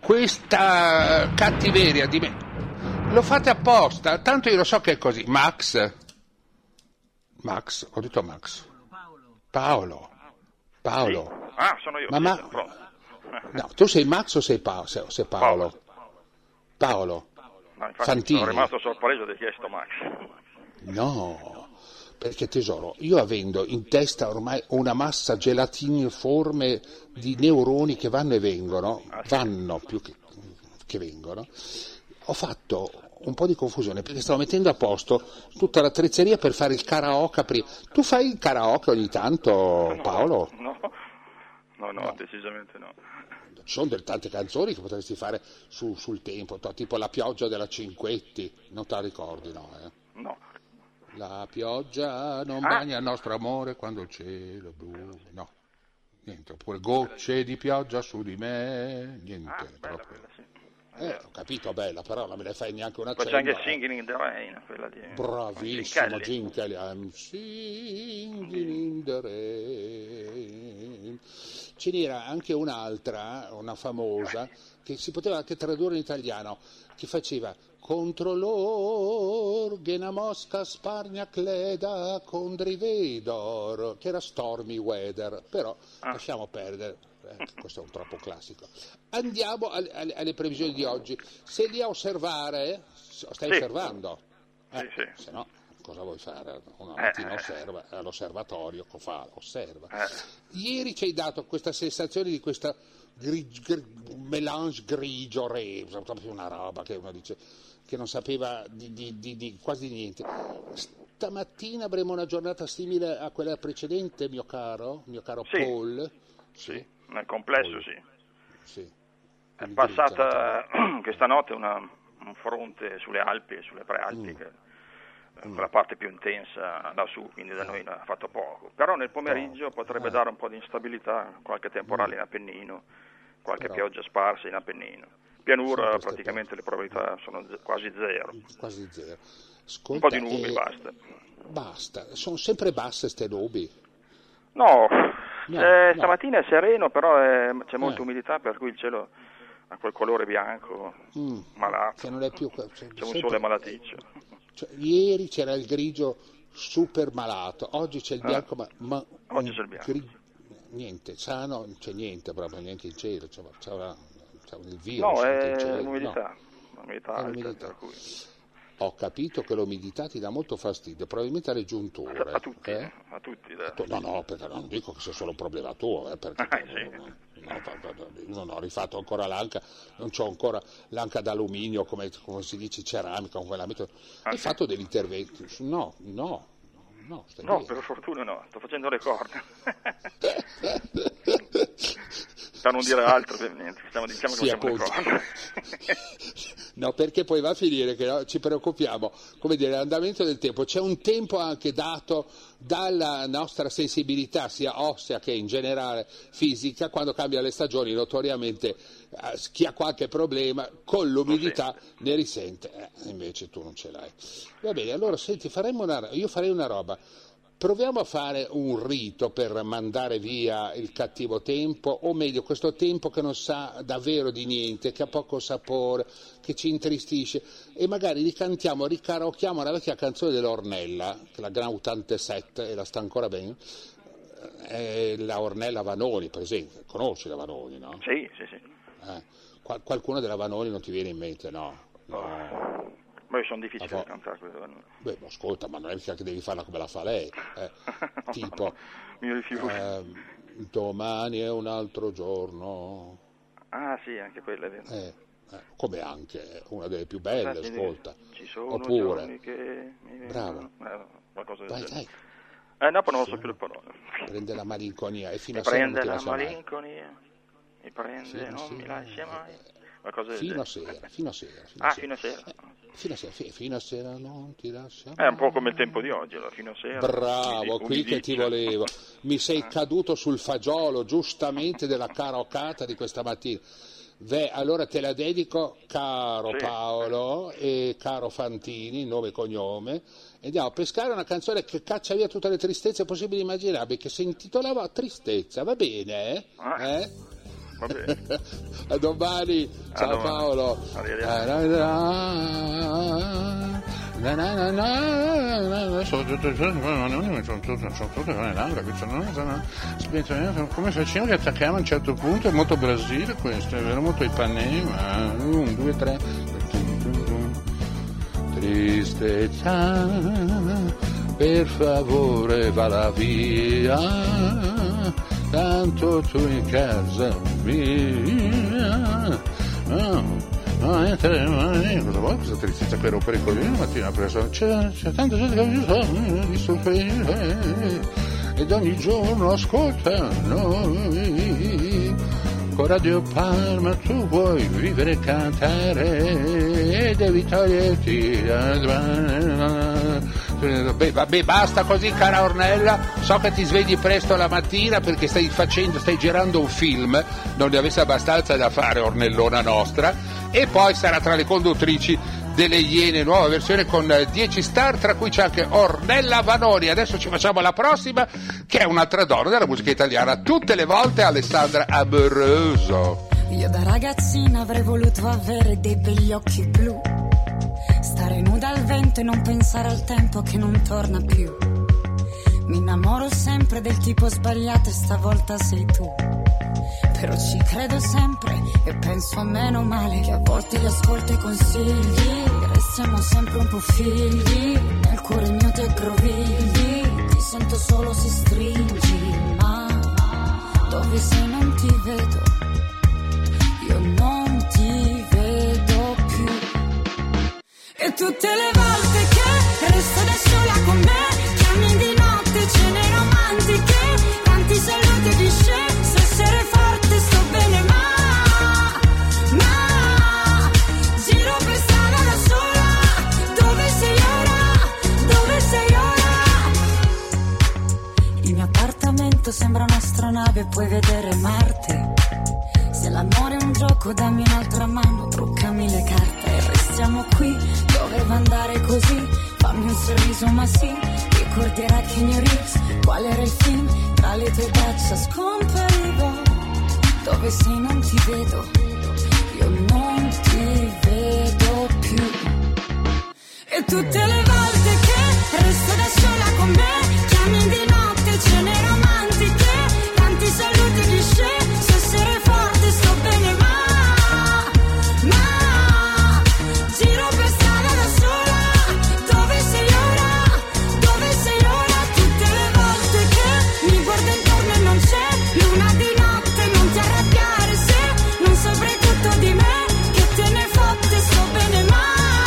questa cattiveria di me, lo fate apposta, tanto io lo so che è così. Max, ho detto Max. Paolo. Sì. Ah, sono io. No, tu sei Max o sei Paolo? Paolo. No, infatti Fantini. sono rimasto sorpreso di chiesto Max. No, Perché tesoro, io avendo in testa ormai una massa gelatiniforme di neuroni che vanno e vengono, vanno più che vengono, ho fatto un po' di confusione perché stavo mettendo a posto tutta l'attrezzeria per fare il karaoke. Tu fai il karaoke ogni tanto, Paolo? No, decisamente no. Ci sono tante canzoni che potresti fare sul tempo, tipo La pioggia della Cinquetti, non te la ricordi, no? No. La pioggia non bagna il nostro amore quando il cielo è blu, no, niente, oppure gocce di pioggia su di me, niente, proprio. Bella, sì. Ho capito, bella, però non me ne fai neanche una Poi c'è anche Singing in the Rain, quella di... Bravissimo, Gene Kelly. I'm singing in the rain. Ce n'era anche un'altra, una famosa, che si poteva anche tradurre in italiano, che faceva contro l'orghe una mosca spargna cleda condrivedor, che era Stormy Weather, però lasciamo perdere. Questo è un troppo classico. Andiamo alle previsioni di oggi. Se li a osservare, stai osservando? Sì. Se no, cosa vuoi fare? Una mattina osserva, all'osservatorio, osserva. Ieri ci hai dato questa sensazione di questa melange grigio-re, proprio una roba che uno dice che non sapeva di quasi niente. Stamattina avremo una giornata simile a quella precedente, mio caro Paul? Sì. Nel complesso sì. È passata questa notte un fronte sulle Alpi e sulle Prealpi, che quella parte più intensa lassù, quindi da noi ha fatto poco. Però nel pomeriggio potrebbe dare un po' di instabilità, qualche temporale in Appennino, qualche pioggia sparsa in Appennino. Pianura praticamente le probabilità sono quasi zero. Quasi zero. Un po' di nubi, basta. Basta, sono sempre basse ste nubi. No. Stamattina è sereno, però c'è molta umidità, per cui il cielo ha quel colore bianco malato. Che non è più, c'è un sole malaticcio. Ieri c'era il grigio super malato, oggi c'è il bianco, ma oggi c'è il bianco. Niente, non c'è niente proprio, neanche in cielo, c'è il virus. No, è l'umidità. L'umidità. Per cui... Ho capito che l'umidità ti dà molto fastidio, probabilmente alle giunture. A tutti. A tutti. No, perché non dico che sia solo un problema tuo, perché non ho rifatto ancora l'anca, non c'ho ancora l'anca d'alluminio, come si dice, ceramica, con quella metodo. Hai fatto degli interventi? No, bene. Per fortuna no, sto facendo le corna. Per non dire altro, niente, diciamo che facciamo le corna. No, perché poi va a finire che ci preoccupiamo, come dire, l'andamento del tempo. C'è un tempo anche dato dalla nostra sensibilità, sia ossea che in generale fisica, quando cambia le stagioni, notoriamente chi ha qualche problema con l'umidità ne risente, invece tu non ce l'hai. Va bene, allora senti, io farei una roba. Proviamo a fare un rito per mandare via il cattivo tempo, o meglio, questo tempo che non sa davvero di niente, che ha poco sapore, che ci intristisce, e magari rikaraochiamo la vecchia canzone dell'Ornella, che la Gran 87, e la sta ancora bene, la Ornella Vanoni, per esempio. Conosci la Vanoni, no? Sì. Qualcuno della Vanoni non ti viene in mente, no? Beh, sono difficili da cantare quelle. Beh, ascolta, ma non è che devi farla come la fa lei. Tipo, mi rifiuto. Domani è un altro giorno. Ah, sì, anche quella è vero. Come anche una delle più belle, ascolta. Ci sono oppure giorni che bravo. Qualcosa del dai. No, poi non so più le parole. Prende la malinconia e fino a sera non ti lascia mai. Malinconia. Mi prende, non mi lascia mai. Fino a sera. Fino a sera non ti lascia mai. È un po' come il tempo di oggi, fino a sera. Bravo, qui che ti volevo. Mi sei caduto sul fagiolo, giustamente, della karaokata di questa mattina. Allora te la dedico, caro Paolo e caro Fantini, nome e cognome, e andiamo a pescare una canzone che caccia via tutte le tristezze possibili e immaginabili, che si intitolava Tristezza, va bene? Va bene. A domani. Ciao Paolo. Come facciamo che attacchiamo a un certo punto? È molto Brasile questo, è vero, molto Ipanema. 1, 2, 3. Tristezza, per favore va via, tanto tu in casa mia. Cosa vuoi questa tristezza per rompere i coglioni la mattina presto? C'è tanta gente che ha bisogno di soffrire ed ogni giorno ascolta noi. Con Radio Parma tu vuoi vivere e cantare e devi toglierti. Vabbè, basta così, cara Ornella. So che ti svegli presto la mattina perché stai girando un film, non ne avesse abbastanza da fare, Ornellona nostra, e poi sarà tra le conduttrici delle Iene, nuova versione con 10 star, tra cui c'è anche Ornella Vanoni. Adesso ci facciamo la prossima, che è un'altra donna della musica italiana, tutte le volte Alessandra Amoroso. Io da ragazzina avrei voluto avere dei begli occhi blu, stare nuda al vento e non pensare al tempo che non torna più. Mi innamoro sempre del tipo sbagliato e stavolta sei tu. Però ci credo sempre e penso a meno male che a volte li ascolto i consigli. Restiamo sempre un po' figli, nel cuore mio ti aggrovigli. Ti sento solo se stringi, ma dove sei non ti vedo. Io non ti vedo più. E tutte le volte che resto da sola con me, chiami di notte, cene romantiche, tanti saluti e cliché. Se essere forte sto bene, ma giro per strada da sola. Dove sei ora? Dove sei ora? Il mio appartamento sembra un'astronave, puoi vedere Marte. Se l'amore è un gioco dammi un'altra mano, truccami le carte e restiamo qui. Doveva andare così, fammi un sorriso ma sì, ricorderai che New Reeves, qual era il film? Tra le tue braccia scomparivo. Dove sei non ti vedo, io non ti vedo più. E tutte le volte che resto da sola con me, chiami di notte, cene romantiche, tanti saluti cliché. Se essere forte sto bene, ma giro per strada da sola. Dove sei ora? Dove sei ora? Tutte le volte che mi guardo intorno e non c'è luna di notte, non ti arrabbiare se non saprei tutto di me, che te ne fotte, sto bene, ma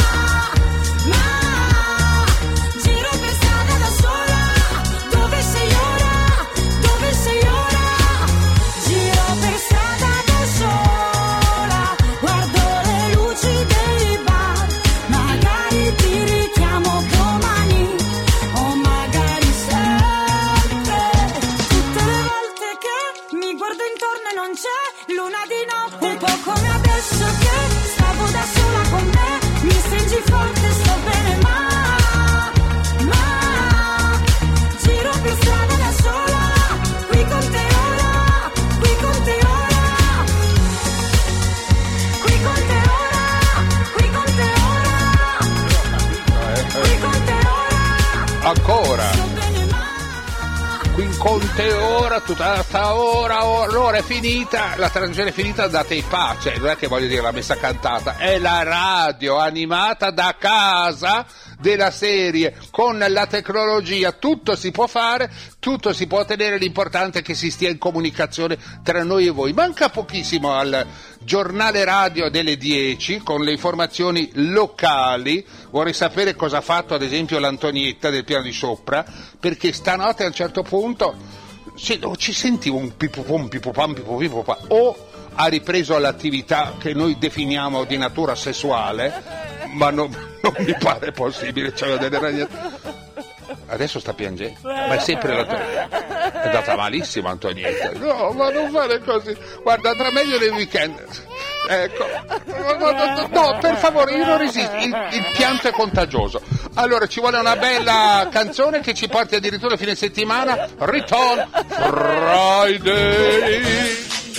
giro per strada da sola. Dove sei ora? Dove sei ora? Giro per strada da sola, guardo le luci dei bar, magari ti richiamo domani o magari sempre. Tutte le volte che mi guardo intorno e non c'è luna di notte, un po' come adesso che stavo da sola con me, mi stringi forte, sto bene, ma giro per strada da sola, qui con te ora, qui con te ora, qui con te ora, qui con te ora, qui con te ora. Ancora qui con te ora, tutta ora, l'ora è finita, la trasmissione è finita, andate in pace. Non è che voglio dire la messa cantata, è la radio animata da casa della serie. Con la tecnologia tutto si può fare, tutto si può ottenere, l'importante è che si stia in comunicazione tra noi e voi. Manca pochissimo al giornale radio delle 10 con le informazioni locali. Vorrei sapere cosa ha fatto ad esempio l'Antonietta del piano di sopra, perché stanotte a un certo punto ci sentivo un pipupom o ha ripreso l'attività che noi definiamo di natura sessuale, ma non mi pare possibile. Adesso sta piangendo, ma è sempre è andata malissimo Antonietta. No, ma non fare così, guarda, andrà meglio nel weekend. Ecco, no, per favore, io non resisto, il pianto è contagioso. Allora ci vuole una bella canzone che ci porti addirittura a fine settimana. Return Friday.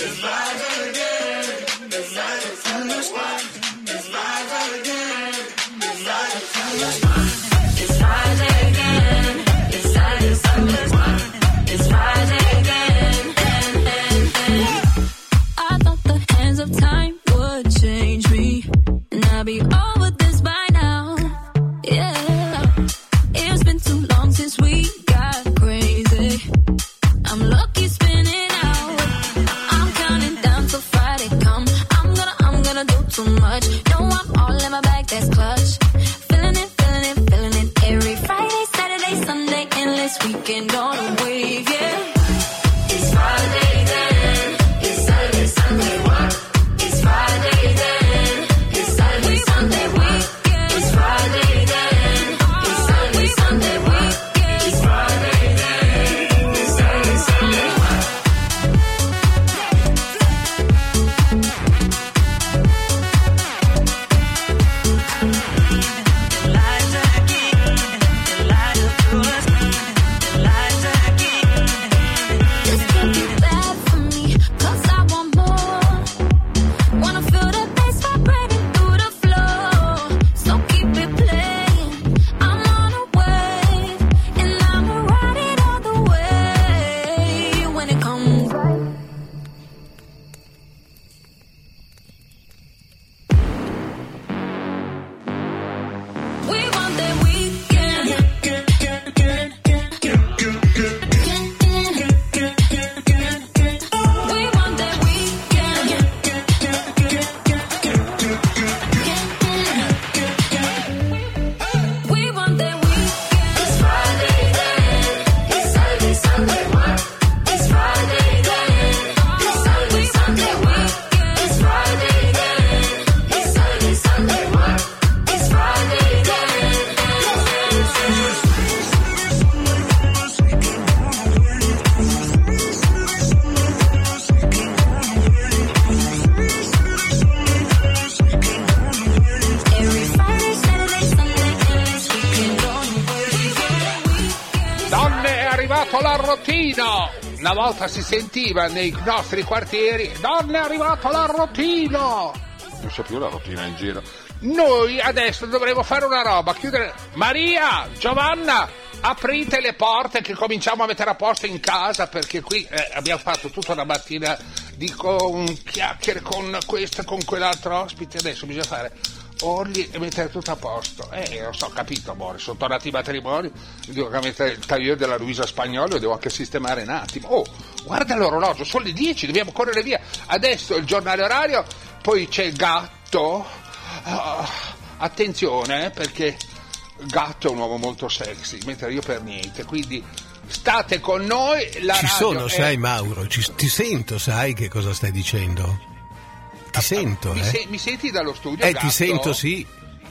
I thought the hands of time would change me, and I'll be over this by now. Yeah, it's been too long since too much. No, I'm all in my bag, that's clutch. Feeling it, feeling it, feeling it. Every Friday, Saturday, Sunday, endless weekend on a wave, yeah. It's Friday then, it's Saturday, Sunday, what? It's Friday then, it's Saturday, Sunday, what? It's Friday then, it's Saturday, Sunday, what? It's Friday then, it's Saturday, Sunday, what? Una volta si sentiva nei nostri quartieri: donne, è arrivato l'arrotino! Non c'è più la rotina in giro. Noi adesso dovremo fare una roba, chiudere. Maria, Giovanna, aprite le porte che cominciamo a mettere a posto in casa, perché qui abbiamo fatto tutta una mattina di chiacchiere con questo e con quell'altro ospite. Adesso bisogna fare orli e mettere tutto a posto. Lo so, capito, amore, sono tornati i matrimoni, devo mettere il tagliere della Luisa Spagnolo, devo anche sistemare un attimo. Oh, guarda l'orologio, sono le 10, dobbiamo correre via. Adesso il giornale orario, poi c'è il Gatto. Attenzione, perché Gatto è un uomo molto sexy, mentre io per niente, quindi state con noi. La ci radio sono, sai Mauro, ti sento, sai che cosa stai dicendo? Ti sento, mi senti dallo studio? Ti sento, sì.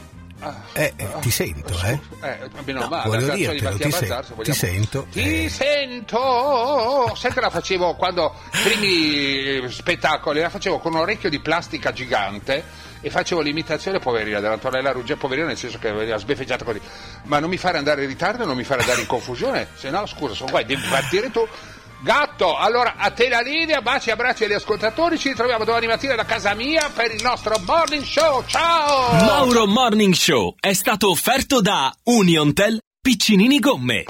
Ti sento, meno male, voglio dirtelo, ti sento. Ti sento! Sai che la facevo quando i primi spettacoli, la facevo con un orecchio di plastica gigante e facevo l'imitazione poverina dell'Antonella Ruggero, poverina nel senso che aveva sbeffeggiato così. Ma non mi fare andare in ritardo, non mi fare andare in confusione, se no scusa, sono guai, devi partire tu. Gatto, allora a te la linea, baci e abbracci agli ascoltatori, ci ritroviamo domani mattina da casa mia per il nostro Morning Show, ciao! Mauro Morning Show è stato offerto da Uniontel Piccinini Gomme.